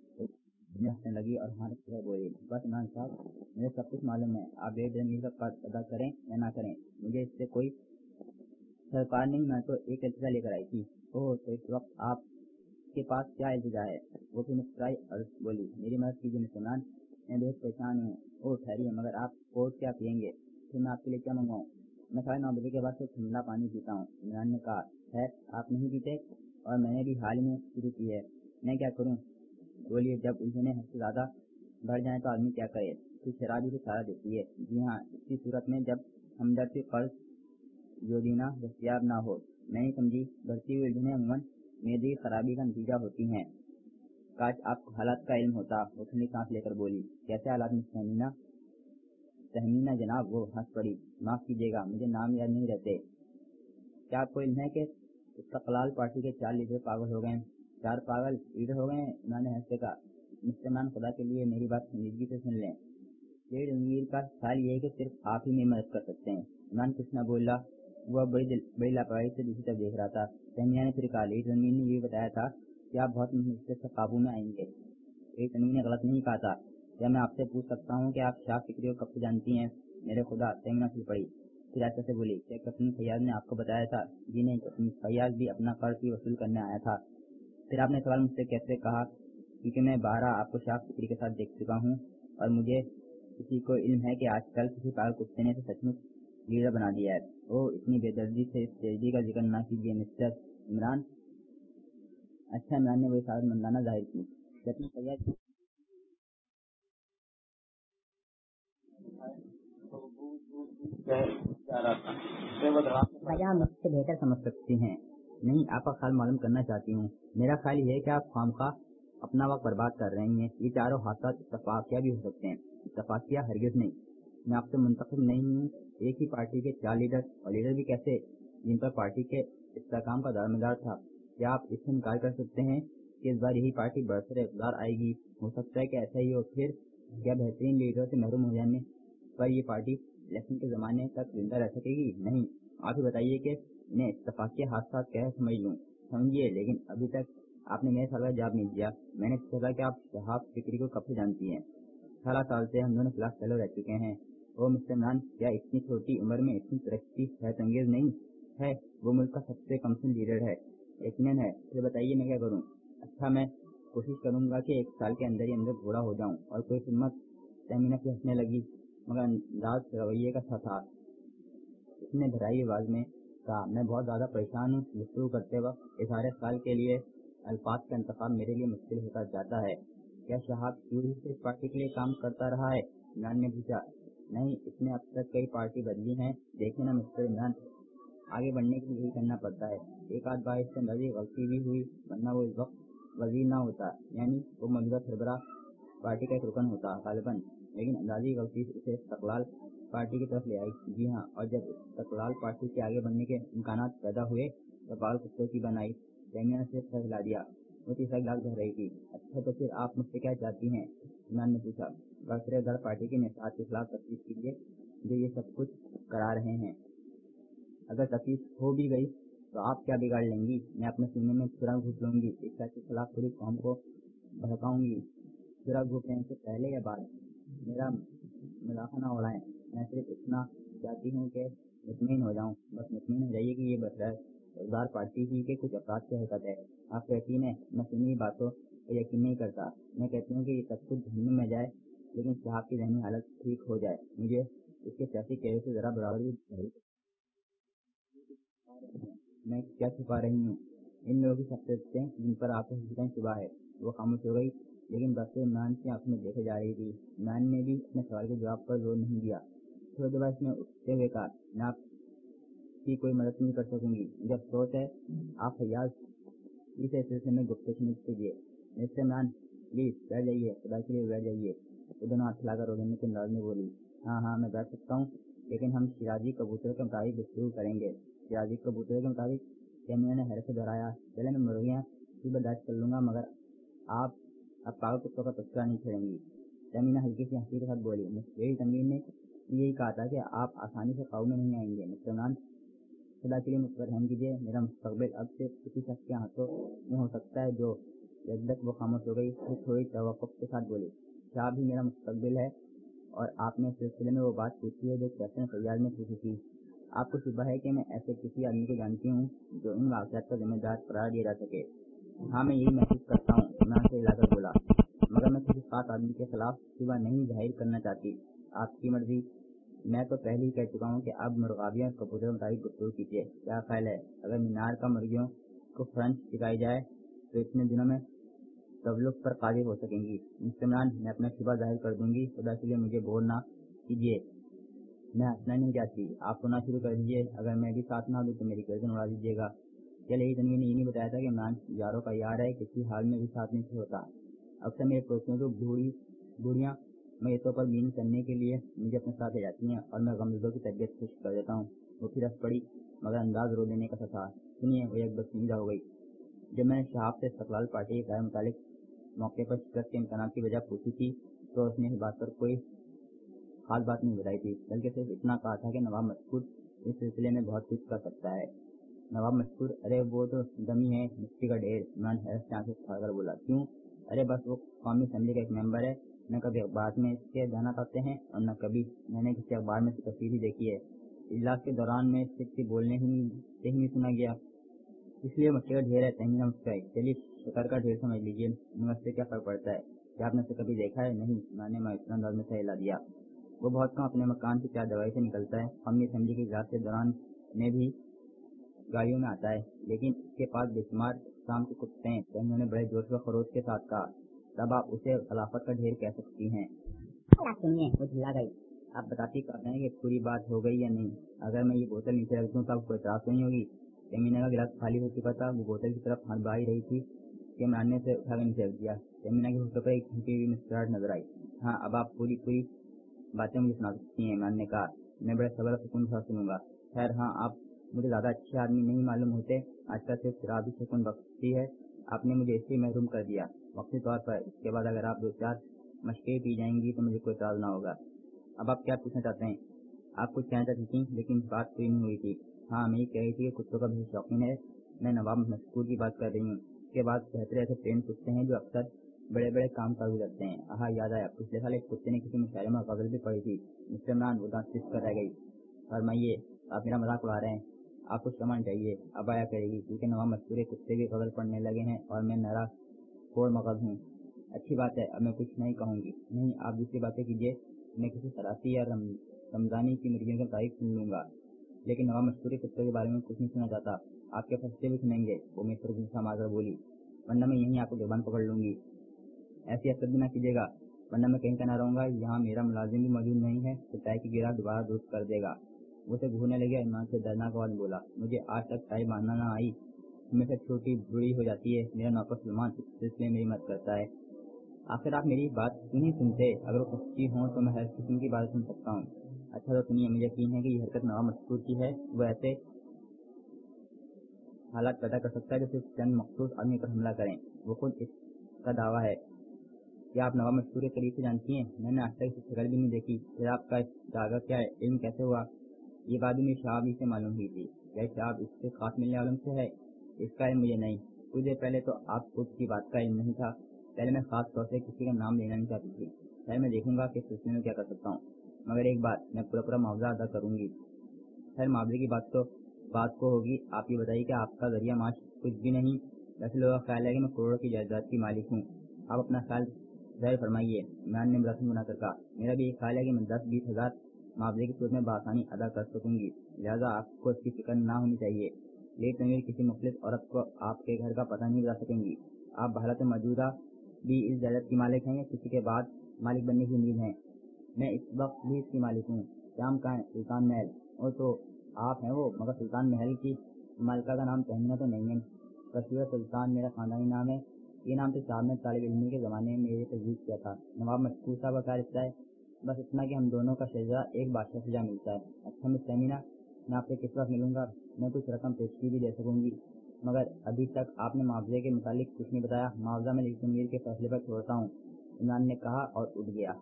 हंसने लगी और हाँ बोली। बस इमरान साहब, मुझे सब कुछ मालूम है। आप बेड जमीन का कर्ज अदा करें या ना करें, मुझे इससे कोई सरकार नहीं। मैं तो एक इल्तिजा लेकर आई थी। ओह, तो इस वक्त आपके पास क्या इल्तिजा है? वो फिर मुस्कुराई और बोली, मेरी मदद कीजिए मिस्टर इमरान, मैं बेहद परेशान हूँ। ओह ठहरिए, मगर आप कोर्ट क्या पियेंगे? फिर मैं आपके लिए क्या मंगवाऊँ? मैं साढ़े नौ बजे के बाद सिर्फ ठंडा पानी पीता हूँ। इमरान ने कहा। है आप नहीं पीते? और मैंने भी हाल में शुरू की है। मैं क्या करूँ? बोलिए। जब उलझने हद से ज्यादा बढ़ जाए तो आदमी क्या करे? फिर शराब ही सहारा देती है। जी हाँ, इसी सूरत में जब हमदर्द के कर्ज योजना दस्तियाब ना हो। मैं नहीं समझी। बढ़ती हुई उलझने अमूमन मेदे की खराबी का नतीजा होती हैं। काश आपको हालात का इल्म होता। वो ठंडी सांस लेकर बोली। कैसे हालात मिस तहमीना? तहमीना जनाब, वो हंस पड़ी। माफ कीजिएगा, मुझे नाम याद नहीं रहते। क्या आपको इल्म है कि इस्तकलाल पार्टी के चार लीडर पागल हो गए? चार पागल लीडर हो गए? इमरान ने हंसते कहा। मिस्टर इमरान, खुदा के लिए मेरी बात संजीदगी से सुन लें। ये रणवीर का ख्याल ये है कि सिर्फ आप ही मेरी मदद कर सकते हैं। इमरान कुछ न बोला। वह बड़ी बड़ी लापरवाही से दूसरी तरफ देख रहा था। तहमीना ने फिर कहा, लेकिन रणवीर ने ये बताया था कि आप बहुत मुश्किल से काबू में आएंगे। एक रणवीर ने गलत नहीं कहा था। क्या मैं आपसे पूछ सकता हूँ कि आप शाह फिक्री को कब से जानती हैं? मेरे खुदा, तहमीना फिर पड़ी। फिर ऐसे से बोली, क्या कैप्टन फैयाज ने आपको बताया था? जी नहीं, कैप्टन फैयाज भी अपना कर्ज भी वसूल करने आया था। फिर आपने सवाल मुझसे कैसे कहा? क्योंकि मैं बारह आपको शाह फिक्री के साथ देख चुका हूँ और मुझे किसी को इल्म है कि आजकल किसी पागल कुत्ते ने सचमुच लीडर बना दिया है। ओह, इतनी बेदर्दी से इस तेजी का जिक्र ना कीजिए मिस्टर इमरान। अच्छा, इमरान ने वही साथ मंदाना जाहिर की। कैप्टन फैयाज भैया मुझसे बेहतर समझ सकती हैं। नहीं, आपका ख्याल मालूम करना चाहती हूँ। मेरा ख्याल ये है कि आप खामखा अपना वक्त बर्बाद कर रही हैं। ये चारों हादसा इत्तफाकिया भी हो सकते हैं। इत्तफाकिया हरगिज नहीं। मैं आपसे मुंतखब नहीं हूँ। एक ही पार्टी के चार लीडर, और लीडर भी कैसे, जिन पर पार्टी के इस्तेकाम का दारोमदार था। क्या आप इससे इनकार कर सकते हैं कि इस बार यही पार्टी बढ़ते इक़्तिदार आएगी? हो सकता है कि ऐसा ही हो। फिर क्या बेहतरीन लीडरों से महरूम हो जाने पर ये पार्टी इलेक्शन के जमाने तक जिंदा रह सकेगी? नहीं। आप ही बताइए कि इन्हें इत्तफाकिया हादसा कैसे समझ लूँ? समझिए, लेकिन अभी तक आपने मेरे सवाल का जवाब नहीं दिया। मैंने सोचा कि आप शहाब फिक्री को कब से जानती हैं? अठारह साल से हम दोनों क्लास फेलो रह चुके हैं। ओ मिस्टर इमरान, क्या इतनी छोटी उम्र में इतनी तरक्की हैरतअंगेज नहीं है? वो मुल्क का सबसे कमसिन लीडर है। यकीनन है। फिर बताइए मैं क्या करूँ? अच्छा, मैं कोशिश करूँगा कि एक साल के अंदर ही अंदर घोड़ा हो जाऊँ और कोई खिदमत। तहमीना से हंसने लगी, मगर अंदाज रवैये का सा था। उसने भराई आवाज में कहा, मैं बहुत ज्यादा परेशान हूँ। गुफ्तगू करते वक्त इशारे ख्याल के लिए अल्फाज का इंतखाब मेरे लिए मुश्किल होता जाता है। क्या शहाब शुरू से इस पार्टी के लिए काम करता रहा है? इमरान ने पूछा। नहीं, इसने अब तक कई पार्टी बदली हैं। देखिए ना मिस्टर इमरान, آگے بڑھنے کے لیے یہی کرنا پڑتا ہے۔ ایک آدھ بار اس سے اندازی غلطی بھی ہوئی، ورنہ وہ اس وقت وزیر نہ ہوتا، یعنی وہ موجودہ سربراہ پارٹی کا ایک رکن ہوتا غالباً، لیکن اندازی غلطی اسے استقلال پارٹی کی طرف لے آئی۔ جی ہاں، اور جب استقلال پارٹی کے آگے بڑھنے کے امکانات پیدا ہوئے تو پاگل کتوں کی بنائی تیمیہ نے صرف سر ہلا دیا۔ وہ تیسرا گلاس بھر رہی تھی۔ اچھا تو پھر آپ مجھ سے کیا چاہتی ہیں؟ عمران نے پوچھا۔ برسر دار پارٹی کے نفاذ کے خلاف تفتیش کیجیے جو یہ سب کچھ کرا رہے ہیں۔ اگر تفتیش ہو بھی گئی تو آپ کیا بگاڑ لیں گی؟ میں اپنے سینے میں چھرا گھونٹ لوں گی، اس شخص کے خلاف پوری قوم کو بھڑکاؤں گی۔ چھرا گھونٹ لینے سے پہلے یا بعد میرا مذاق نہ اڑائیں، میں صرف اتنا چاہتی ہوں کہ مطمئن ہو جاؤں۔ بس مطمئن ہو جائیے کہ یہ برسر دار پارٹی ہی کے کچھ افراد کی حرکت ہے۔ آپ کو یقین ہے میں سنی باتوں پر یقین نہیں کرتا۔ میں کہتی ہوں کہ یہ سب کچھ جہنم میں جائے لیکن صاحب کی ذہنی حالت ٹھیک ہو جائے۔ مجھے اس کے سیاسی چہرے سے ذرا برابر بھی نہیں۔ میں کیا چھپا رہی ہوں؟ ان لوگوں کی شخصیتیں جن پر آپ کو حقیقتاً شبہ ہے۔ وہ خاموش ہو گئی، لیکن بس عمران کی آنکھوں میں دیکھے جا رہی تھی۔ عمران نے بھی اپنے سوال کے جواب پر زور نہیں دیا۔ تھوڑی دیر بعد اس نے اٹھتے ہوئے کہا، میں آپ کی کوئی مدد نہیں کر سکوں گی۔ مجھے افسوس ہے، آپ فیاض اس سلسلے میں گفتگو سمجھ کیجیے۔ مسٹر عمران پلیز بیٹھ جائیے، خدا کے لیے بیٹھ جائیے۔ وہ دونوں ہاتھ لا کر رونے کے انداز میں بولی، ہاں ہاں میں بیٹھ سکتا ہوں، لیکن ہم شیرازی کبوتر کے مطابق گفتگو کریں گے۔ شیرازی کبوتر کے مطابق؟ تیمیہ نے حیرت سے دہرایا۔ چلے میں مرغیاں بھی برداشت کر لوں گا، مگر آپ اب پاگل کتوں کا تذکرہ نہیں چھیڑیں گی۔ تیمیہ ہلکی سی ہنسی کے ساتھ بولی، میری تنویر نے یہی کہا تھا کہ آپ آسانی سے قابو میں نہیں آئیں گے۔ مسٹر عمران خدا کے لیے مجھ پر رحم کیجیے، میرا مستقبل اب صرف کسی شخص کے ہاتھوں میں ہو سکتا ہے جو یکدک وہ خاموش ہو گئی، پھر تھوڑی توقف کے ساتھ بولی، کیا بھی میرا مستقبل ہے؟ اور آپ نے اس سلسلے میں وہ بات پوچھی ہے جو کیپٹن فیاض نے پوچھی تھی۔ آپ کو شبہ ہے کہ میں ایسے کسی آدمی کو جانتی ہوں جو ان واقعات کا ذمہ دار قرار دیا جا سکے؟ ہاں میں یہی محسوس کرتا ہوں، عمران سے ہلا کر بولا، مگر میں کسی خاص آدمی کے خلاف شبہ نہیں ظاہر کرنا چاہتی۔ آپ کی مرضی۔ میں تو پہلے ہی کہہ چکا ہوں کہ اب مرغابیاں کبوتر کے مطابق گفتگو کیجیے۔ کیا خیال ہے اگر مینار کا مرغیوں کو فرنچ سکھائی جائے تو اتنے دنوں میں تولد پر قادر ہو سکیں گی؟ مسٹر عمران میں اپنا شبہ ظاہر کر دوں گی، خدا کے لیے مجھے بور نہ کیجیے۔ میں ہنسنا نہیں چاہتی، آپ رونا شروع کر دیجیے، اگر میں بھی ساتھ نہ دوں تو میری گردن اڑا دیجیے گا۔ کیا یہی تنویر نے یہ نہیں بتایا تھا کہ عمران یاروں کا یار ہے، کسی حال میں بھی ساتھ نہیں چھوڑتا؟ اکثر میرے پڑوسیوں کو بوڑھی بوڑھیاں میتوں پر بین کرنے کے لیے مجھے اپنے ساتھ لے جاتی ہیں اور میں غمزدوں کی طبیعت خوش کر دیتا ہوں۔ وہ پھر ہنس پڑی، مگر انداز رو دینے کا سا تھا۔ سنیے، وہ ایک بدسمزہ ہو گئی۔ جب میں نے شہاب سے استقلال پارٹی کے غیر متعلق موقع پر شکست کے امکانات کی وجہ پوچھی تھی تو اس نے اس بات پر کوئی خاص بات نہیں بتائی تھی، بلکہ صرف اتنا کہا تھا کہ نواب مسکور اس سلسلے میں بہت کچھ کر سکتا ہے۔ نواب مسکور؟ ارے وہ تو دمی ہے، مٹی کا ڈھیر۔ عمران حیرت سے آنکھیں پھاڑ کر بولا، کیوں؟ ارے بس وہ قومی اسمبلی کا ایک ممبر ہے، نہ کبھی اخبار میں اس کے بیانات آتے ہیں اور نہ کبھی میں نے کسی اخبار میں اس کی تصویر ہی دیکھی ہے۔ اجلاس کے دوران میں صرف کی بولنے ہی سے ہی نہیں سنا گیا، اس لیے مٹی کا ڈھیر ہے۔ تیمیہ مسکرائی، چلیے شکر کا ڈھیر سمجھ لیجیے، ان سے کیا فرق پڑتا ہے؟ کیا آپ نے اسے کبھی دیکھا ہے؟ نہیں، عمران نے مایوس انداز میں سر ہلا دیا۔ وہ بہت کم اپنے مکان کی چار دیواری سے نکلتا ہے، قومی اسمبلی کے اجلاس کے دوران میں بھی گاڑیوں میں آتا ہے، لیکن اس کے پاس بے شمار اقسام کے کتے ہیں۔ تیمیہ نے بڑے جوش و خروش کے ساتھ کہا، تب آپ اسے خلافت کا ڈھیر کہہ سکتی ہیں۔ سنیے، وہ چلا گئی، آپ بتاتی کہتے ہیں کہ پوری بات ہو گئی یا نہیں؟ اگر میں یہ بوتل نیچے رکھ دوں تو آپ کو اعتراض نہیں ہوگی؟ تیمیہ کا گلاس خالی ہو چکا تھا، وہ بوتل کی طرف ہاتھ بڑھا ہی رہی تھی کہ عمران نے اسے اٹھا کر نیچے رکھ دیا۔ تیمیہ کے ہوٹل پر ایک جھنکی ہوئی مسکراہٹ نظر آئی۔ ہاں اب آپ پوری پوری باتیں مجھے سنا سکتی ہیں، عمران نے کہا، میں بڑے صبر اور سکون سے سنوں گا۔ خیر ہاں، آپ مجھے زیادہ اچھے آدمی نہیں معلوم ہوتے، آج کل صرف شراب ہی سکون بخشتی ہے، آپ نے مجھے اس سے محروم کر دیا وقتی طور پر، اس کے بعد اگر آپ دو چار مشقیں پی جائیں گی تو مجھے کوئی اعتراض نہ ہوگا۔ اب آپ کیا پوچھنا چاہتے ہیں؟ آپ کچھ کہنا چاہتی تھیں لیکن بات پوری نہیں ہوئی تھی۔ ہاں میں یہ کہہ رہی تھی کہ کتوں کا بھی شوقین ہے، میں نواب مسکور کی بات کر رہی ہوں۔ اس کے بعد بہتر ایسے ٹرین کتے ہیں جو اکثر بڑے بڑے کام کاج کرتے ہیں۔ آہا یاد آیا، پچھلے سال ایک کتے نے کسی مشاعرے میں غزل بھی پڑھی تھی۔ مسٹر عمران وہ دانت پس کر رہ گئی۔ فرمائیے، آپ میرا مذاق اڑا رہے ہیں؟ آپ کو سامان چاہیے، اب آیا کرے گی، کیونکہ نواب مسکور کے کتے بھی غزل پڑھنے لگے ہیں اور میں نرا پھوڑ مغز ہوں۔ اچھی بات ہے، اب میں کچھ نہیں کہوں گی۔ نہیں، آپ دوسری باتیں کیجیے، میں کسی خراسی یا رمضانی کی مرغیوں کے مطابق سن لوں گا، لیکن نواب مسکور کے کتے کے بارے میں کچھ نہیں سننا چاہتا۔ آپ کے فیصلے بھی سنیں گے، وہ میں پر غصہ مار کر بولی، ورنہ میں یہیں آپ کو زبان پکڑ لوں گی۔ ایسی حرکت بھی نہ کیجیے گا، ورنہ میں کہیں کا نہ رہوں گا، یہاں میرا ملازم بھی موجود نہیں ہے تو چائے کی گلاس دوبارہ درست کر دے گا۔ وہ اسے گھورنے لگے۔ عمران سے دردناک آواز میں بولا، مجھے آج تک ٹائی باندھنا نہ آئی، ہمیشہ چھوٹی بڑی ہو جاتی ہے۔ میرا نوکر سلمان اس سلسلے میں میری مدد کرتا ہے۔ آخر آپ میری بات کیوں نہیں سنتے؟ اگر وہ سچی ہوں تو میں ہر قسم کی بات سن سکتا ہوں۔ اچھا تو سنیے، مجھے یقین ہے کہ یہ حرکت نواب مشکور کی ہے۔ وہ ایسے حالات پیدا کر سکتا ہے جو صرف چند مخصوص آدمی پر حملہ کریں۔ وہ خود اس کا دعویٰ ہے۔ کیا آپ نواب مشکور کے قریب سے جانتی ہیں؟ میں نے آج تک اسے شکل بھی نہیں دیکھی۔ پھر آپ کا دعویٰ کیا ہے؟ علم کیسے ہوا؟ یہ بات بھی میری شہاب ہی سے معلوم ہوئی تھی۔ کیا شہاب اس سے خاص ملنے والوں سے ہے؟ اس کا علم مجھے نہیں۔ کچھ دیر پہلے تو آپ خود کی بات کا علم نہیں تھا۔ پہلے میں خاص طور سے کسی کا نام لینا نہیں چاہتی تھی۔ خیر میں دیکھوں گا کہ اس سلسلے میں کیا کر سکتا ہوں، مگر ایک بات، میں پورا پورا معاوضہ ادا کروں گی۔ خیر معاوضے کی بات تو بات کو ہوگی۔ آپ یہ بتائیے کہ آپ کا ذریعہ معاش کچھ بھی نہیں؟ ویسے لوگوں کا خیال ہے کہ میں کروڑوں کی جائیداد کی مالک ہوں۔ آپ اپنا خیال ظاہر فرمائیے۔ عمران نے ملازم بنا کر کہا، میرا بھی یہ خیال ہے کہ میں دس بیس ہزار معاوضے کی صورت میں بآسانی ادا کر سکوں گی، لہٰذا آپ کو اس کی فکر نہ ہونی چاہیے۔ لیٹ تنویر کسی مخلص عورت کو آپ کے گھر کا پتہ نہیں بتا سکیں گی۔ آپ بحالت موجودہ بھی اس جائیداد کی مالک ہیں یا کسی کے بعد مالک بننے کی امید ہیں؟ میں اس وقت بھی اس کی مالک ہوں۔ شام کا ہے سلطان محل، اور تو آپ ہیں وہ، مگر سلطان محل کی مالکہ کا نام تہمینہ تو نہیں ہے۔ کثیر سلطان میرا خاندانی نام ہے۔ یہ نام تو صاحب نے طالب علمی کے زمانے میں میرے تجویز کیا تھا۔ نواب مشکور صاحب کا کیا رشتہ ہے؟ بس اتنا کہ ہم دونوں کا شجرہ ایک بادشاہ سے جا ملتا ہے۔ اچھا مس تہمینہ، میں آپ سے کس وقت ملوں گا؟ میں کچھ رقم پیشگی بھی دے سکوں گی، مگر ابھی تک آپ نے معاوضے کے متعلق کچھ نہیں بتایا۔ معاوضہ میں لیٹ تنویر کے فیصلے پر چھوڑتا ہوں، عمران نے کہا اور اٹھ گیا۔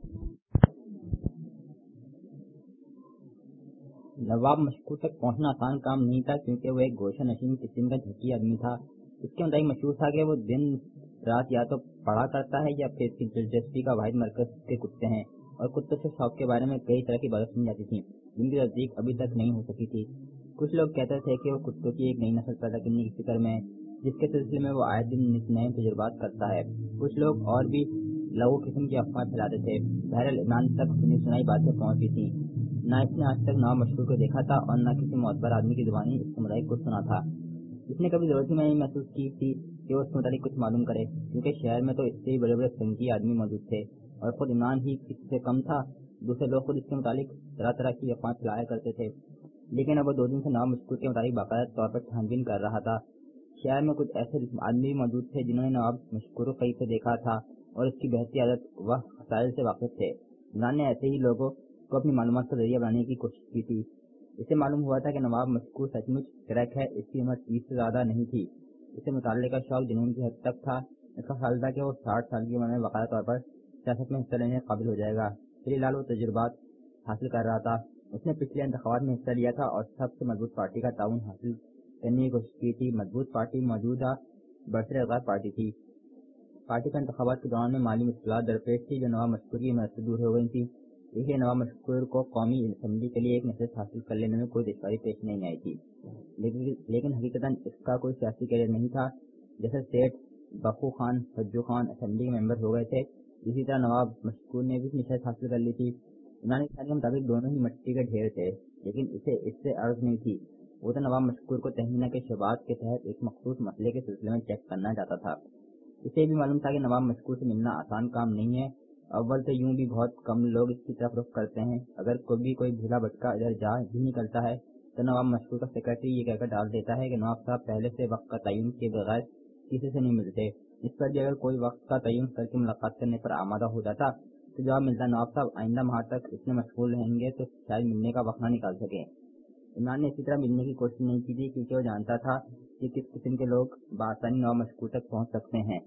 نواب مشکور تک پہنچنا آسان کام نہیں تھا، کیونکہ وہ ایک گوشہ نشین قسم کا جھکی آدمی تھا۔ اس کے مطابق مشہور تھا کہ وہ دن رات یا تو پڑھا کرتا ہے یا پھر اس کی دلچسپی کا واحد مرکز کے کتے ہیں، اور کتوں سے شوق کے بارے میں کئی طرح کی باتیں سنی جاتی تھیں جن کی تصدیق ابھی تک نہیں ہو سکی تھی۔ کچھ لوگ کہتے تھے کہ وہ کتوں کی ایک نئی نسل پیدا کرنے کی فکر میں ہے، جس کے سلسلے میں وہ آئے دن نئے تجربات کرتا ہے۔ کچھ لوگ اور بھی لغو قسم کی افواہ پھیلاتے تھے۔ بہرحال عمران تک سنی سنائی باتیں پہنچی تھیں۔ نہ اس نے آج تک نواب مشکور کو دیکھا تھا اور نہ کسی معتبر آدمی کی زبانی اس کے متعلق کچھ سنا تھا۔ اس نے کبھی ضرورت ہی نہیں محسوس کی تھی کہ وہ اس کے متعلق کچھ معلوم کرے، کیونکہ شہر میں تو اس سے ہی بڑے بڑے سنگی آدمی موجود تھے، اور خود عمران ہی اس سے کم تھا۔ دوسرے لوگ خود اس کے متعلق طرح طرح کی افواہ پھیلایا کرتے تھے، لیکن اب وہ دو دن سے نواب مشکور کے متعلق باقاعدہ طور پر چھان بین کر رہا تھا۔ شہر میں کچھ ایسے آدمی بھی موجود تھے جنہوں نے نواب مشکور کو قریب سے دیکھا تھا اور اس کی بہتری عادت و خصائل سے واقف تھے۔ عمران نے ایسے ہی لوگوں کو اپنی معلومات کا ذریعہ بنانے کی کوشش کی تھی۔ اسے معلوم ہوا تھا کہ نواب مشکور سچ مچ کریک ہے۔ اس کی عمر تیس سے زیادہ نہیں تھی۔ اسے مطالعے کا شوق جنون کی حد تک تھا۔ اس کا خیال تھا کہ وہ ساٹھ سال کی عمر میں باقاعدہ طور پر سیاست میں حصہ لینے کے قابل ہو جائے گا۔ فی الحال وہ تجربات حاصل کر رہا تھا۔ اس نے پچھلے انتخابات میں حصہ لیا تھا اور سب سے مضبوط پارٹی کا تعاون حاصل کرنے کی کوشش کی تھی۔ مضبوط پارٹی موجودہ برسر اقتدار پارٹی تھی۔ پارٹی کا انتخابات کے دوران میں مالی مشکلات درپیش تھی جو نواب مشکور کی مدد سے دور ہو گئی تھیں۔ اس لیے نواب مشکور کو قومی اسمبلی کے لیے ایک نشست حاصل کر لینے میں کوئی دشواری پیش نہیں آئی تھی، لیکن لیکن حقیقتاً اس کا کوئی سیاسی کیریئر نہیں تھا۔ جیسے سیٹھ بخو خان سجو خان اسمبلی کے ممبر ہو گئے تھے، اسی طرح نواب مشکور نے بھی نشست حاصل کر لی تھی۔ عمران کے خیال کے مطابق دونوں ہی مٹی کے ڈھیر تھے، لیکن اسے اس سے عرض نہیں تھی۔ وہ تو نواب مشکور کو تہمینہ کے شبہات کے تحت ایک مخصوص مسئلے کے سلسلے میں چیک کرنا چاہتا تھا۔ اسے بھی معلوم تھا کہ نواب مشکور سے ملنا آسان کام نہیں ہے۔ اول تو یوں بھی بہت کم لوگ اس کی طرف رخ کرتے ہیں۔ اگر کوئی بھی کوئی بھولا بٹکا ادھر جا بھی نکلتا ہے تو نواب مشکور کا سیکرٹری یہ کہہ کر ڈال دیتا ہے کہ نواب صاحب پہلے سے وقت کا تعین کیے بغیر کسی سے نہیں ملتے۔ اس پر بھی اگر کوئی وقت کا تعین کر کے ملاقات کرنے پر آمادہ ہو جاتا تو جواب ملتا، نواب صاحب آئندہ ماہ تک اتنے مشغول رہیں گے تو شاید ملنے کا وقت نہ نکال سکیں۔ عمران نے اسی طرح ملنے کی کوشش نہیں کی تھی، کیونکہ وہ جانتا تھا کہ کس قسم کے لوگ بآسانی نواب مشکور تک پہنچ سکتے ہیں۔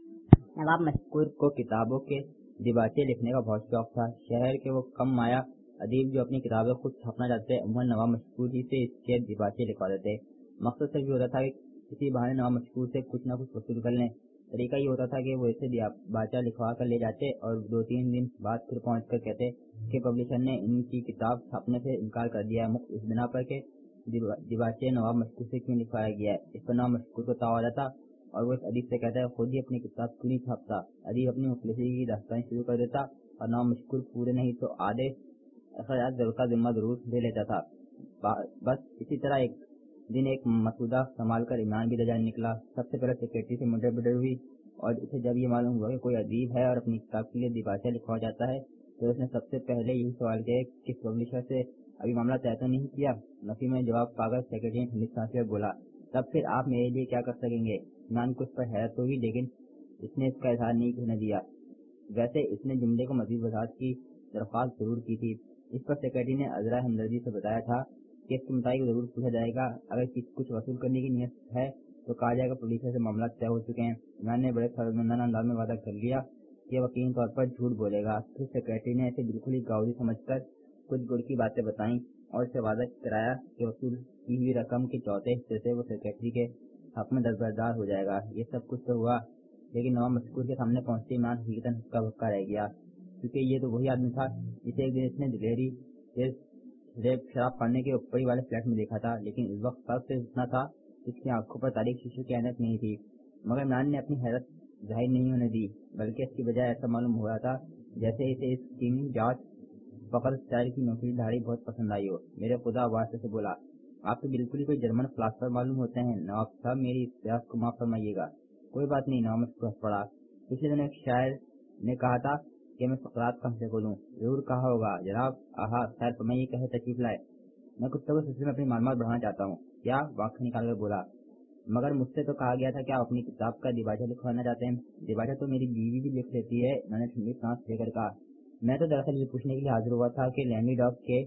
نواب مشکور کو کتابوں کے دیباچے لکھنے کا بہت شوق تھا۔ شہر کے وہ کم مایا ادیب جو اپنی کتابیں خود چھاپنا چاہتے عموماً نواب مشکور ہی سے اس کے دیباچے لکھوا دیتے۔ مقصد صرف یہ ہوتا تھا کہ کسی بہانے نواب مشکور سے کچھ نہ کچھ وصول کر لیں۔ طریقہ یہ ہوتا تھا کہ وہ اسے دیباچہ لکھوا کر لے جاتے اور دو تین دن بعد پھر پہنچ کر کہتے کہ پبلشر نے ان کی کتاب چھاپنے سے انکار کر دیا ہے، مخت اس بنا پر کہ دیباچے نواب مشکور سے کیوں لکھوایا گیا ہے۔ اس پر نواب مشکور کو تاؤ آ جاتا اور وہ اس ادیب سے کہتا ہے خود ہی اپنی کتاب کیوں نہیں چھاپتا۔ ادیب اپنی مفلسی کی داستان شروع کر دیتا اور نواب مشکور پورے نہیں تو آدھے اخراجات ضرور کا ذمہ ضرور لے لیتا تھا۔ بس اسی طرح ایک دن ایک مسودہ سنبھال کر عمران بھی درجان نکلا۔ سب سے پہلے سیکرٹری سے مڈر بڈر ہوئی اور اسے جب یہ معلوم ہوا کہ کوئی ادیب ہے اور اپنی کتاب کے لیے دیباچہ لکھوا جاتا ہے تو اس نے سب سے پہلے یہی سوال کیا کہ کس پبلشر سے अभी मामला तय तो नहीं किया? नफी में जवाब पाकर सेक्रेटरी ने ठंडी सांस लेकर बोला, तब फिर आप मेरे लिए क्या कर सकेंगे? इमरान को इस पर हैरत होगी, लेकिन इसने इसका इजहार नहीं करने दिया। वैसे इसने जुमले को मजीद वजाहत की दरख्वास्त जरूर की थी। इस पर सेक्रेटरी ने अजरा हमदर्दी से बताया था कि इसके मुताबिक जरूर पूछा जाएगा, अगर किसी कुछ वसूल करने की नीयत है तो कहा जाएगा पुलिस से मामला तय हो चुके हैं। इमरान ने बड़े शर्मंदाना अंदाज में वादा कर लिया कि वह यकीनी तौर पर झूठ बोलेगा। फिर सेक्रेटरी ने इसे बिल्कुल ही गाउदी समझकर कुछ गुड़ की बातें बताई और इससे वादा कराया कि वसूल की हुई रकम के चौथे हिस्से से वो सेक्रेटरी के हक में दस्तबरदार हो जाएगा। ये सब कुछ तो हुआ, लेकिन नवाब मशकूर के सामने पहुंचते इमरान हकीकतन हक्का बक्का रह गया, क्योंकि ये तो वही आदमी था जिसे एक दिन इसने दिलेरी से शराब पड़ने के ऊपरी वाले फ्लैट में देखा था। लेकिन इस वक्त फर्क सिर्फ इतना था, इसकी आंखों पर तारीख शीशे की ऐनक नहीं थी। मगर इमरान ने अपनी हैरत जाहिर नहीं होने दी, बल्कि इसकी बजाय ऐसा मालूम हो रहा था जैसे इसे इस टीमी जांच फकर स्टाइल की नौकरी दाढ़ी बहुत पसंद आई हो। मेरे खुदा वास्ते से बोला, आप तो बिल्कुल ही कोई जर्मन फिलासफर मालूम होते हैं। नवाब साहब, मेरी इस प्रयास को माफ फरमाइएगा। कोई बात नहीं, नवाब मुस्कुरा पड़ा। पिछले दिन एक शायर ने कहा था कि मैं फकरात कम से बोलूं। जरूर कहा होगा जनाब। आहा, खैर फरमाइए, कहे तशरीफ लाए। मैं कुत्तों के सिलसिले में अपनी मालूमात बढ़ाना चाहता हूँ। क्या? वाक़ निकाल कर बोला, मगर मुझसे तो कहा गया था कि आप अपनी किताब का दिबाचा लिखवाना चाहते हैं। दिबाचा तो मेरी बीवी भी लिख लेती है, मैंने ठंडी सांस लेकर कहा। मैं तो दरअसल ये पूछने के लिए हाजिर हुआ था कि लैंडी डॉग के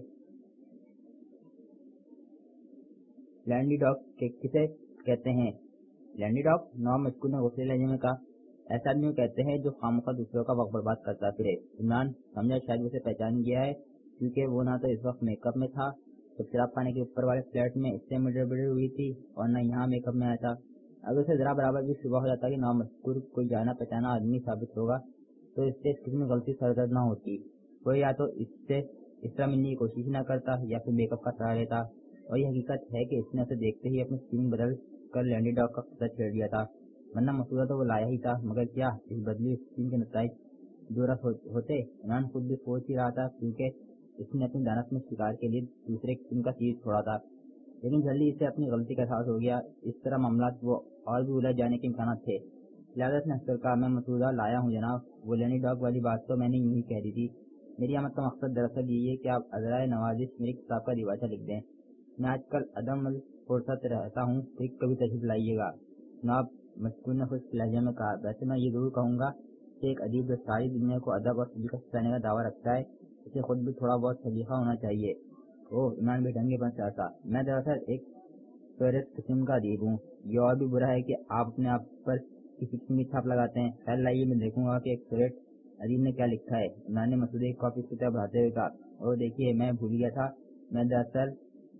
लैंडी डॉग के किसे कहते हैं? लैंडी डॉग? नवाब मशकूर ने गुस्से लहजे में कहा, ऐसा आदमी कहते हैं जो खामखा दूसरों का वक्त बर्बाद करता फिरे। इमरान समझा शायद उसे पहचान गया है, क्योंकि वो ना तो इस वक्त मेकअप में था जब शराब खाने के ऊपर वाले फ्लैट में इससे मिडर हुई थी, और न यहाँ मेकअप में आया था। अगर उसे जरा बराबर भी शुबा हो जाता कि नवाब मशकूर कोई जाना पहचाना आदमी साबित होगा, तो इससे इस किस्म गलती सरदर्द न होती। कोई या तो इससे इस तरह मिलने की कोशिश न करता या फिर मेकअप का सहारा लेता। और ये हकीकत है कि इसने उसे देखते ही अपनी स्कीम बदल कर लैंडी डॉग का खतरा छेड़ दिया था। वरना मसूदा तो वो लाया ही था, मगर क्या इस बदली स्कीम के नतीजे दुरुस्त हो, होते? इमरान खुद भी सोच ही रहा था, क्योंकि इसने अपनी दानत में शिकार के लिए दूसरे किस्म का चीज छोड़ा था। लेकिन जल्दी इसे अपनी गलती का एहसास हो गया। इस तरह मामला वो और भी उलझ जाने के इम्कान थे। लिहाजा ने हंसकर कहा, मैं मसूदा लाया हूँ जनाब। वो लैंडी डॉग वाली बात तो मैंने यूं ही कह दी थी। मेरी आमद का मकसद दरअसल यही है कि आप अजराए नवाजिश मेरी किताब का दिबाचा लिख दें। मैं आजकल अदम फुर्सत रहता हूँ, फिर कभी तशरीफ लाइएगा। नवाब मशकूर ने खुश लहजे में कहा, वैसे मैं ये जरूर कहूँगा कि एक अदीब जो सारी दुनिया को अदब और सलीका सिखाने का दावा रखता है, उसे खुद भी थोड़ा बहुत सलीका होना चाहिए। ओह, इमरान भी ढंगे पर चाहता। मैं दरअसल एक फेरिस किस्म का अदीब हूँ। ये और भी बुरा है कि आप अपने आप पर किसी किस्म की छाप लगाते हैं। खैर लाइए, मैं देखूंगा कि एक फेरिस अदीब ने क्या लिखा है। इमरान ने मसूदे की कॉपी की तरफ बढ़ाते हुए कहा, और देखिए, मैं भूल गया था, मैं दरअसल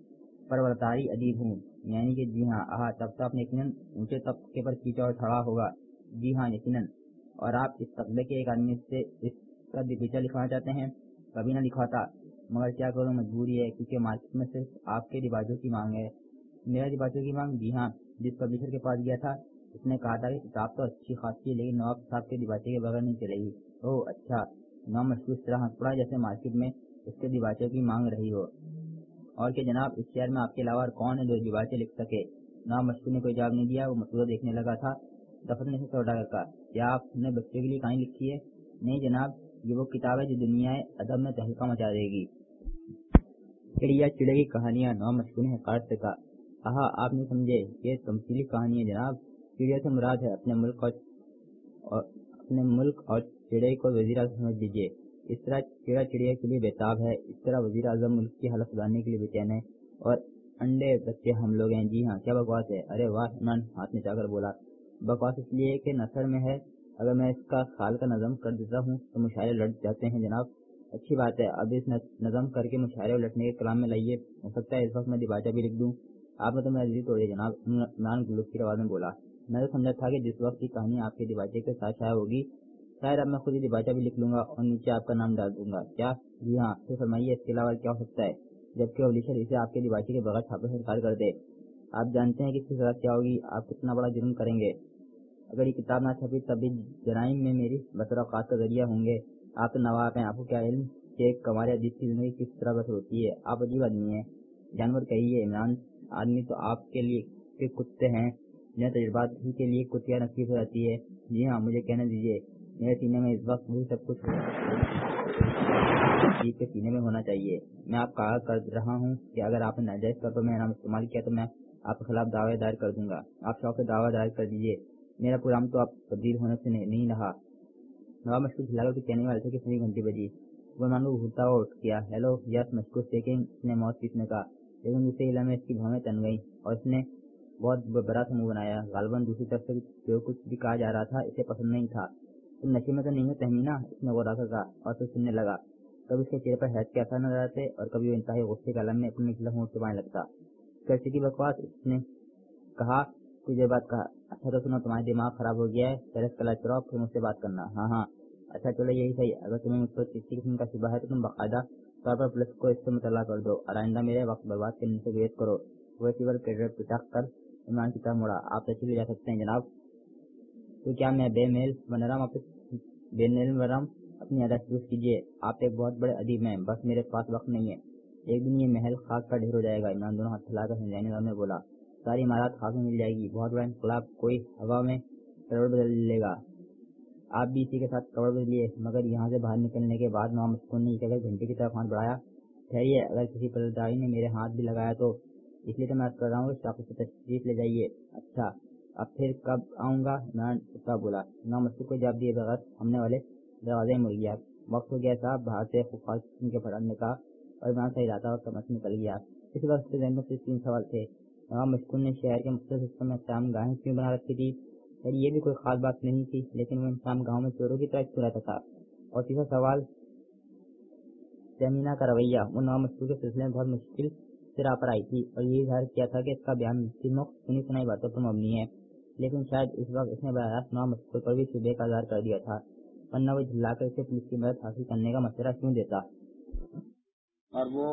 परवरतारी अदीब हूँ। यानी कि जी हाँ। आहा, तब तो आपने यकीनन ऊंचे तबके पर खींचा और छड़ा होगा। जी हाँ, यकीनन। और आप इस तबके के एक आदमी से इसका दिबाचा लिखवाना चाहते हैं? कभी ना लिखवाता, मगर क्या करूँ, मजबूरी है, क्योंकि मार्केट में सिर्फ आपके दिबाचों की मांग है। मेरा दिबाचों की मांग? जी हाँ। जिस पब्लिशर के पास गया था, उसने कहा था कि किताब तो अच्छी खासी है, लेकिन नवाब साहब के दिबाचे के बगैर नहीं चलेगी। ओह अच्छा। नवाब मशहूर इस तरह हंस पड़ा जैसे मार्केट में इसके दिबाचों की मांग रही हो। और कि जनाब, इस शहर में आपके अलावा और कौन है जो दिबाचे लिख सके? नवाब मशहूर ने कोई जवाब नहीं दिया। वो मसूदा देखने लगा था। दफन ने से सौदा कर कहा, क्या आपने बच्चों के लिए कहानी लिखी है? नहीं जनाब, ये वो किताब है जो दुनिया अदब में तहलका मचा देगी। चिड़िया चिड़े की कहानियां? नवाब मशहूर ने हकारत से कहा, आहा, आप नहीं समझे, ये तमसीली कहानी है जनाब। चिड़िया से मुराद है अपने मुल्क और, और अपने मुल्क और चिड़े को वजीर आज़म समझ लीजिए। इस तरह चिड़ा चिड़िया के लिए बेताब है, इस तरह वजीर आज़म मुल्क की हालत सुधारने के लिए बेचैन है, और अंडे बच्चे हम लोग हैं। जी हाँ, क्या बकवास है। अरे वाह, इमरान हाथ निचाकर बोला, बकवास इसलिए कि नसर में है। अगर मैं इसका खाल का नज़म कर देता हूँ तो मुशायरे लट जाते हैं जनाब। अच्छी बात है, अब इस नज़म करके मुशायरे उलटने के कलाम में लाइए। हो सकता है इस वक्त मैं दिबाचा भी लिख दूँ। आपने तो मेरा दिल तोड़े जनाब, इमरान गुल्लू की आवाज़ में बोला। मैं तो समझा था कि जिस वक्त की कहानी आपके दिबाचे के साथ शाया होगी, शायद अब मैं खुद ही दिबाचा भी लिख लूंगा और नीचे आपका नाम डाल दूंगा। क्या? जी हाँ। फिर फरमाइए, इसके अलावा क्या हो सकता है, जबकि पब्लिशर इसे आपके दिबाचे के बगैर छापे से इनकार कर दे? आप जानते हैं कि इसकी सजा क्या होगी? आप कितना बड़ा जुर्म करेंगे। अगर ये किताब ना छपी तब भी जराइम में मेरी बसर औकात का जरिया होंगे। आप तो नवाब हैं, आपको क्या इल्म कि कमारे अदीब की जिंदगी किस तरह बसर होती है? आप अजीब आदमी हैं। जानवर कहिए इमरान, आदमी तो आपके लिए के कुत्ते हैं, जिन्हें तजुर्बात ही के लिए कुतिया नसीब हो जाती है। जी हाँ, मुझे कहने दीजिए, मेरे सीने में इस वक्त वही सब कुछ हो جیت کے سینے میں ہونا چاہیے۔ میں آپ کا کر رہا ہوں کہ اگر آپ نے ناجائز طور پر میرا نام استعمال کیا تو میں آپ کے خلاف دعوی دائر کر دوں گا۔ آپ شوق سے دعوی دائر کر دیجیے، میرا پروگرام تو آپ تبدیل ہونے سے نہیں رہا۔ نواب مشکور جھلا کر کہنے والے تھے کہ پوری گھنٹی بجی۔ وہ مان کو گھرتا ہوا اٹھ گیا۔ ہیلو یس مشکور سیکنگ، اس نے موت پیسنے کا، لیکن دوسرے علا میں اس کی بھویں تن گئی اور اس نے بہت برا سا منہ بنایا۔ غالباً دوسری طرف سے جو کچھ بھی کہا جا رہا تھا اسے پسند نہیں تھا۔ تم نشے میں تو نہیں ہو تہمینہ؟ اس نے غورا کر کہا اور پھر سننے لگا۔ کبھی اس کے چہرے پر حیرت کے اثر نظر آتے اور کبھی وہ انتہائی غصے کے عالم میں اپنے نچلا ہونٹ چبانے لگتا۔ کیسی تھی بکواس؟ اس نے کہا۔ کچھ دیر بعد کہا، اچھا تو سنو، تمہارا دماغ خراب ہو گیا ہے، پہلے اس کا علاج کراؤ پھر مجھ سے بات کرنا۔ ہاں ہاں اچھا چلو یہی صحیح، اگر تمہیں مجھ پر کسی قسم کا شبہ ہے تو تم باقاعدہ طور پر پولیس کو اس سے مطلع کر دو اور آئندہ میرے وقت برباد کرنے سے گریز کرو۔ وہ ریسیور کیڈر پٹک کر عمران کی طرف مڑا۔ آپ تشریف لے جا سکتے ہیں جناب۔ تو کیا میں بے میل ونرم بے میل ونرم اپنی یادداشت درست کیجیے، آپ ایک بہت بڑے ادیب ہیں، بس میرے پاس وقت نہیں ہے۔ ایک دن یہ محل خاک کا ڈھیر ہو جائے گا۔ عمران دونوں ہاتھ پھیلا کر ہنجانے لگا میں بولا، ساری عمارات خاک میں مل جائے گی، بہت بڑا انقلاب، کوئی ہوا میں کروڑ بدل لے گا۔ آپ بھی اسی کے ساتھ کروڑ بدلیے۔ مگر یہاں سے باہر نکلنے کے بعد نواب مشکور نے ایک گھنٹے کی طرف ہاتھ بڑھایا۔ ٹھہریے، اگر کسی پرداری نے میرے ہاتھ بھی لگایا تو اس لیے تو میں عرض کر رہا ہوں کہ شاپ سے تشریف لے جائیے۔ اچھا اب پھر کب آؤں گا؟ عمران اٹھا بولا۔ نواب مشکور کو جواب دیے بغیر سامنے والے دروازے میں مڑ گیا۔ وقت ہو گیا صاحب، باہر سے خوفناک قسم کے پھٹنے کا، اور عمران صحیح رہتا اور کمر سے نکل گیا۔ اس وقت کے ذہن میں صرف تین سوال تھے۔ نواب مشکور نے شہر کے مختلف حصوں میں انتظام گاہیں کیوں بنا رکھی تھی؟ خیر یہ بھی کوئی خاص بات نہیں تھی، لیکن وہ انتظام گاہوں میں چوروں کی طرح کیوں رہتا تھا؟ اور تیسرا سوال تہمینہ کا رویہ۔ وہ نواب مشکور کے سلسلے میں بہت مشکل سے راہ پر آئی تھی اور یہی ظاہر کیا تھا کہ اس کا بیان صرف سنی سنائی باتوں پر مبنی ہے، لیکن شاید اس وقت اس نے براہ راست نواب مشکور پر بھی شبے کا اظہار کر دیا تھا، ورنہ وہ جھلا کر اسے پولیس کی مدد حاصل کرنے کا مشورہ کیوں دیتا؟ اور وہ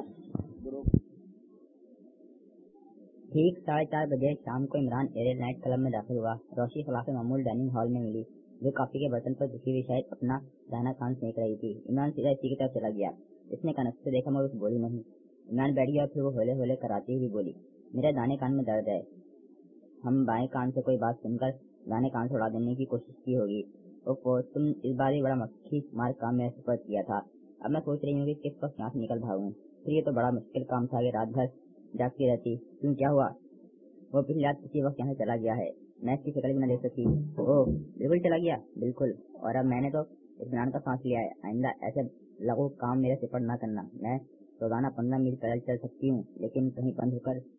ٹھیک ساڑھے چار بجے شام کو عمران ایرے نائٹ کلب میں داخل ہوا۔ روشنی خلاف معمول ڈائننگ ہال میں ملی۔ وہ کافی کے برتن پر جھکی ہوئی شاید اپنا دانا کان سینک رہی تھی۔ عمران سیدھا اسی کی طرف چلا گیا۔ اس نے کنک سے دیکھا مگر اس بولی نہیں۔ عمران بیٹھ گیا اور پھر وہ ہولے ہولے کراتی ہوئی بولی، میرے دانے کان میں درد ہے۔ ہم بائیں کان سے کوئی بات سن کر دانے کان سے اڑا دینے کی کوشش کی ہوگی۔ اوفو، تم اس بار بھی بڑا مکھی مار کام میرے سپرد کیا تھا۔ اب میں سوچ رہی ہوں کہ کس وقت یہاں سے نکل بھاگوں۔ پھر یہ تو بڑا مشکل کام تھا کہ رات بھر جاگتی رہتی۔ کیوں کیا ہوا؟ وہ پچھلی رات کسی وقت یہاں سے چلا گیا ہے، میں اس کی شکل بھی نہ دیکھ سکی۔ اوہ بالکل چلا گیا؟ بالکل، اور اب میں نے تو اطمینان کا سانس لیا ہے۔ آئندہ ایسے لغو کام میرے سپرد نہ کرنا۔ میں روزانہ پندرہ میل پیدل چل سکتی ہوں، لیکن کہیں بند ہو کر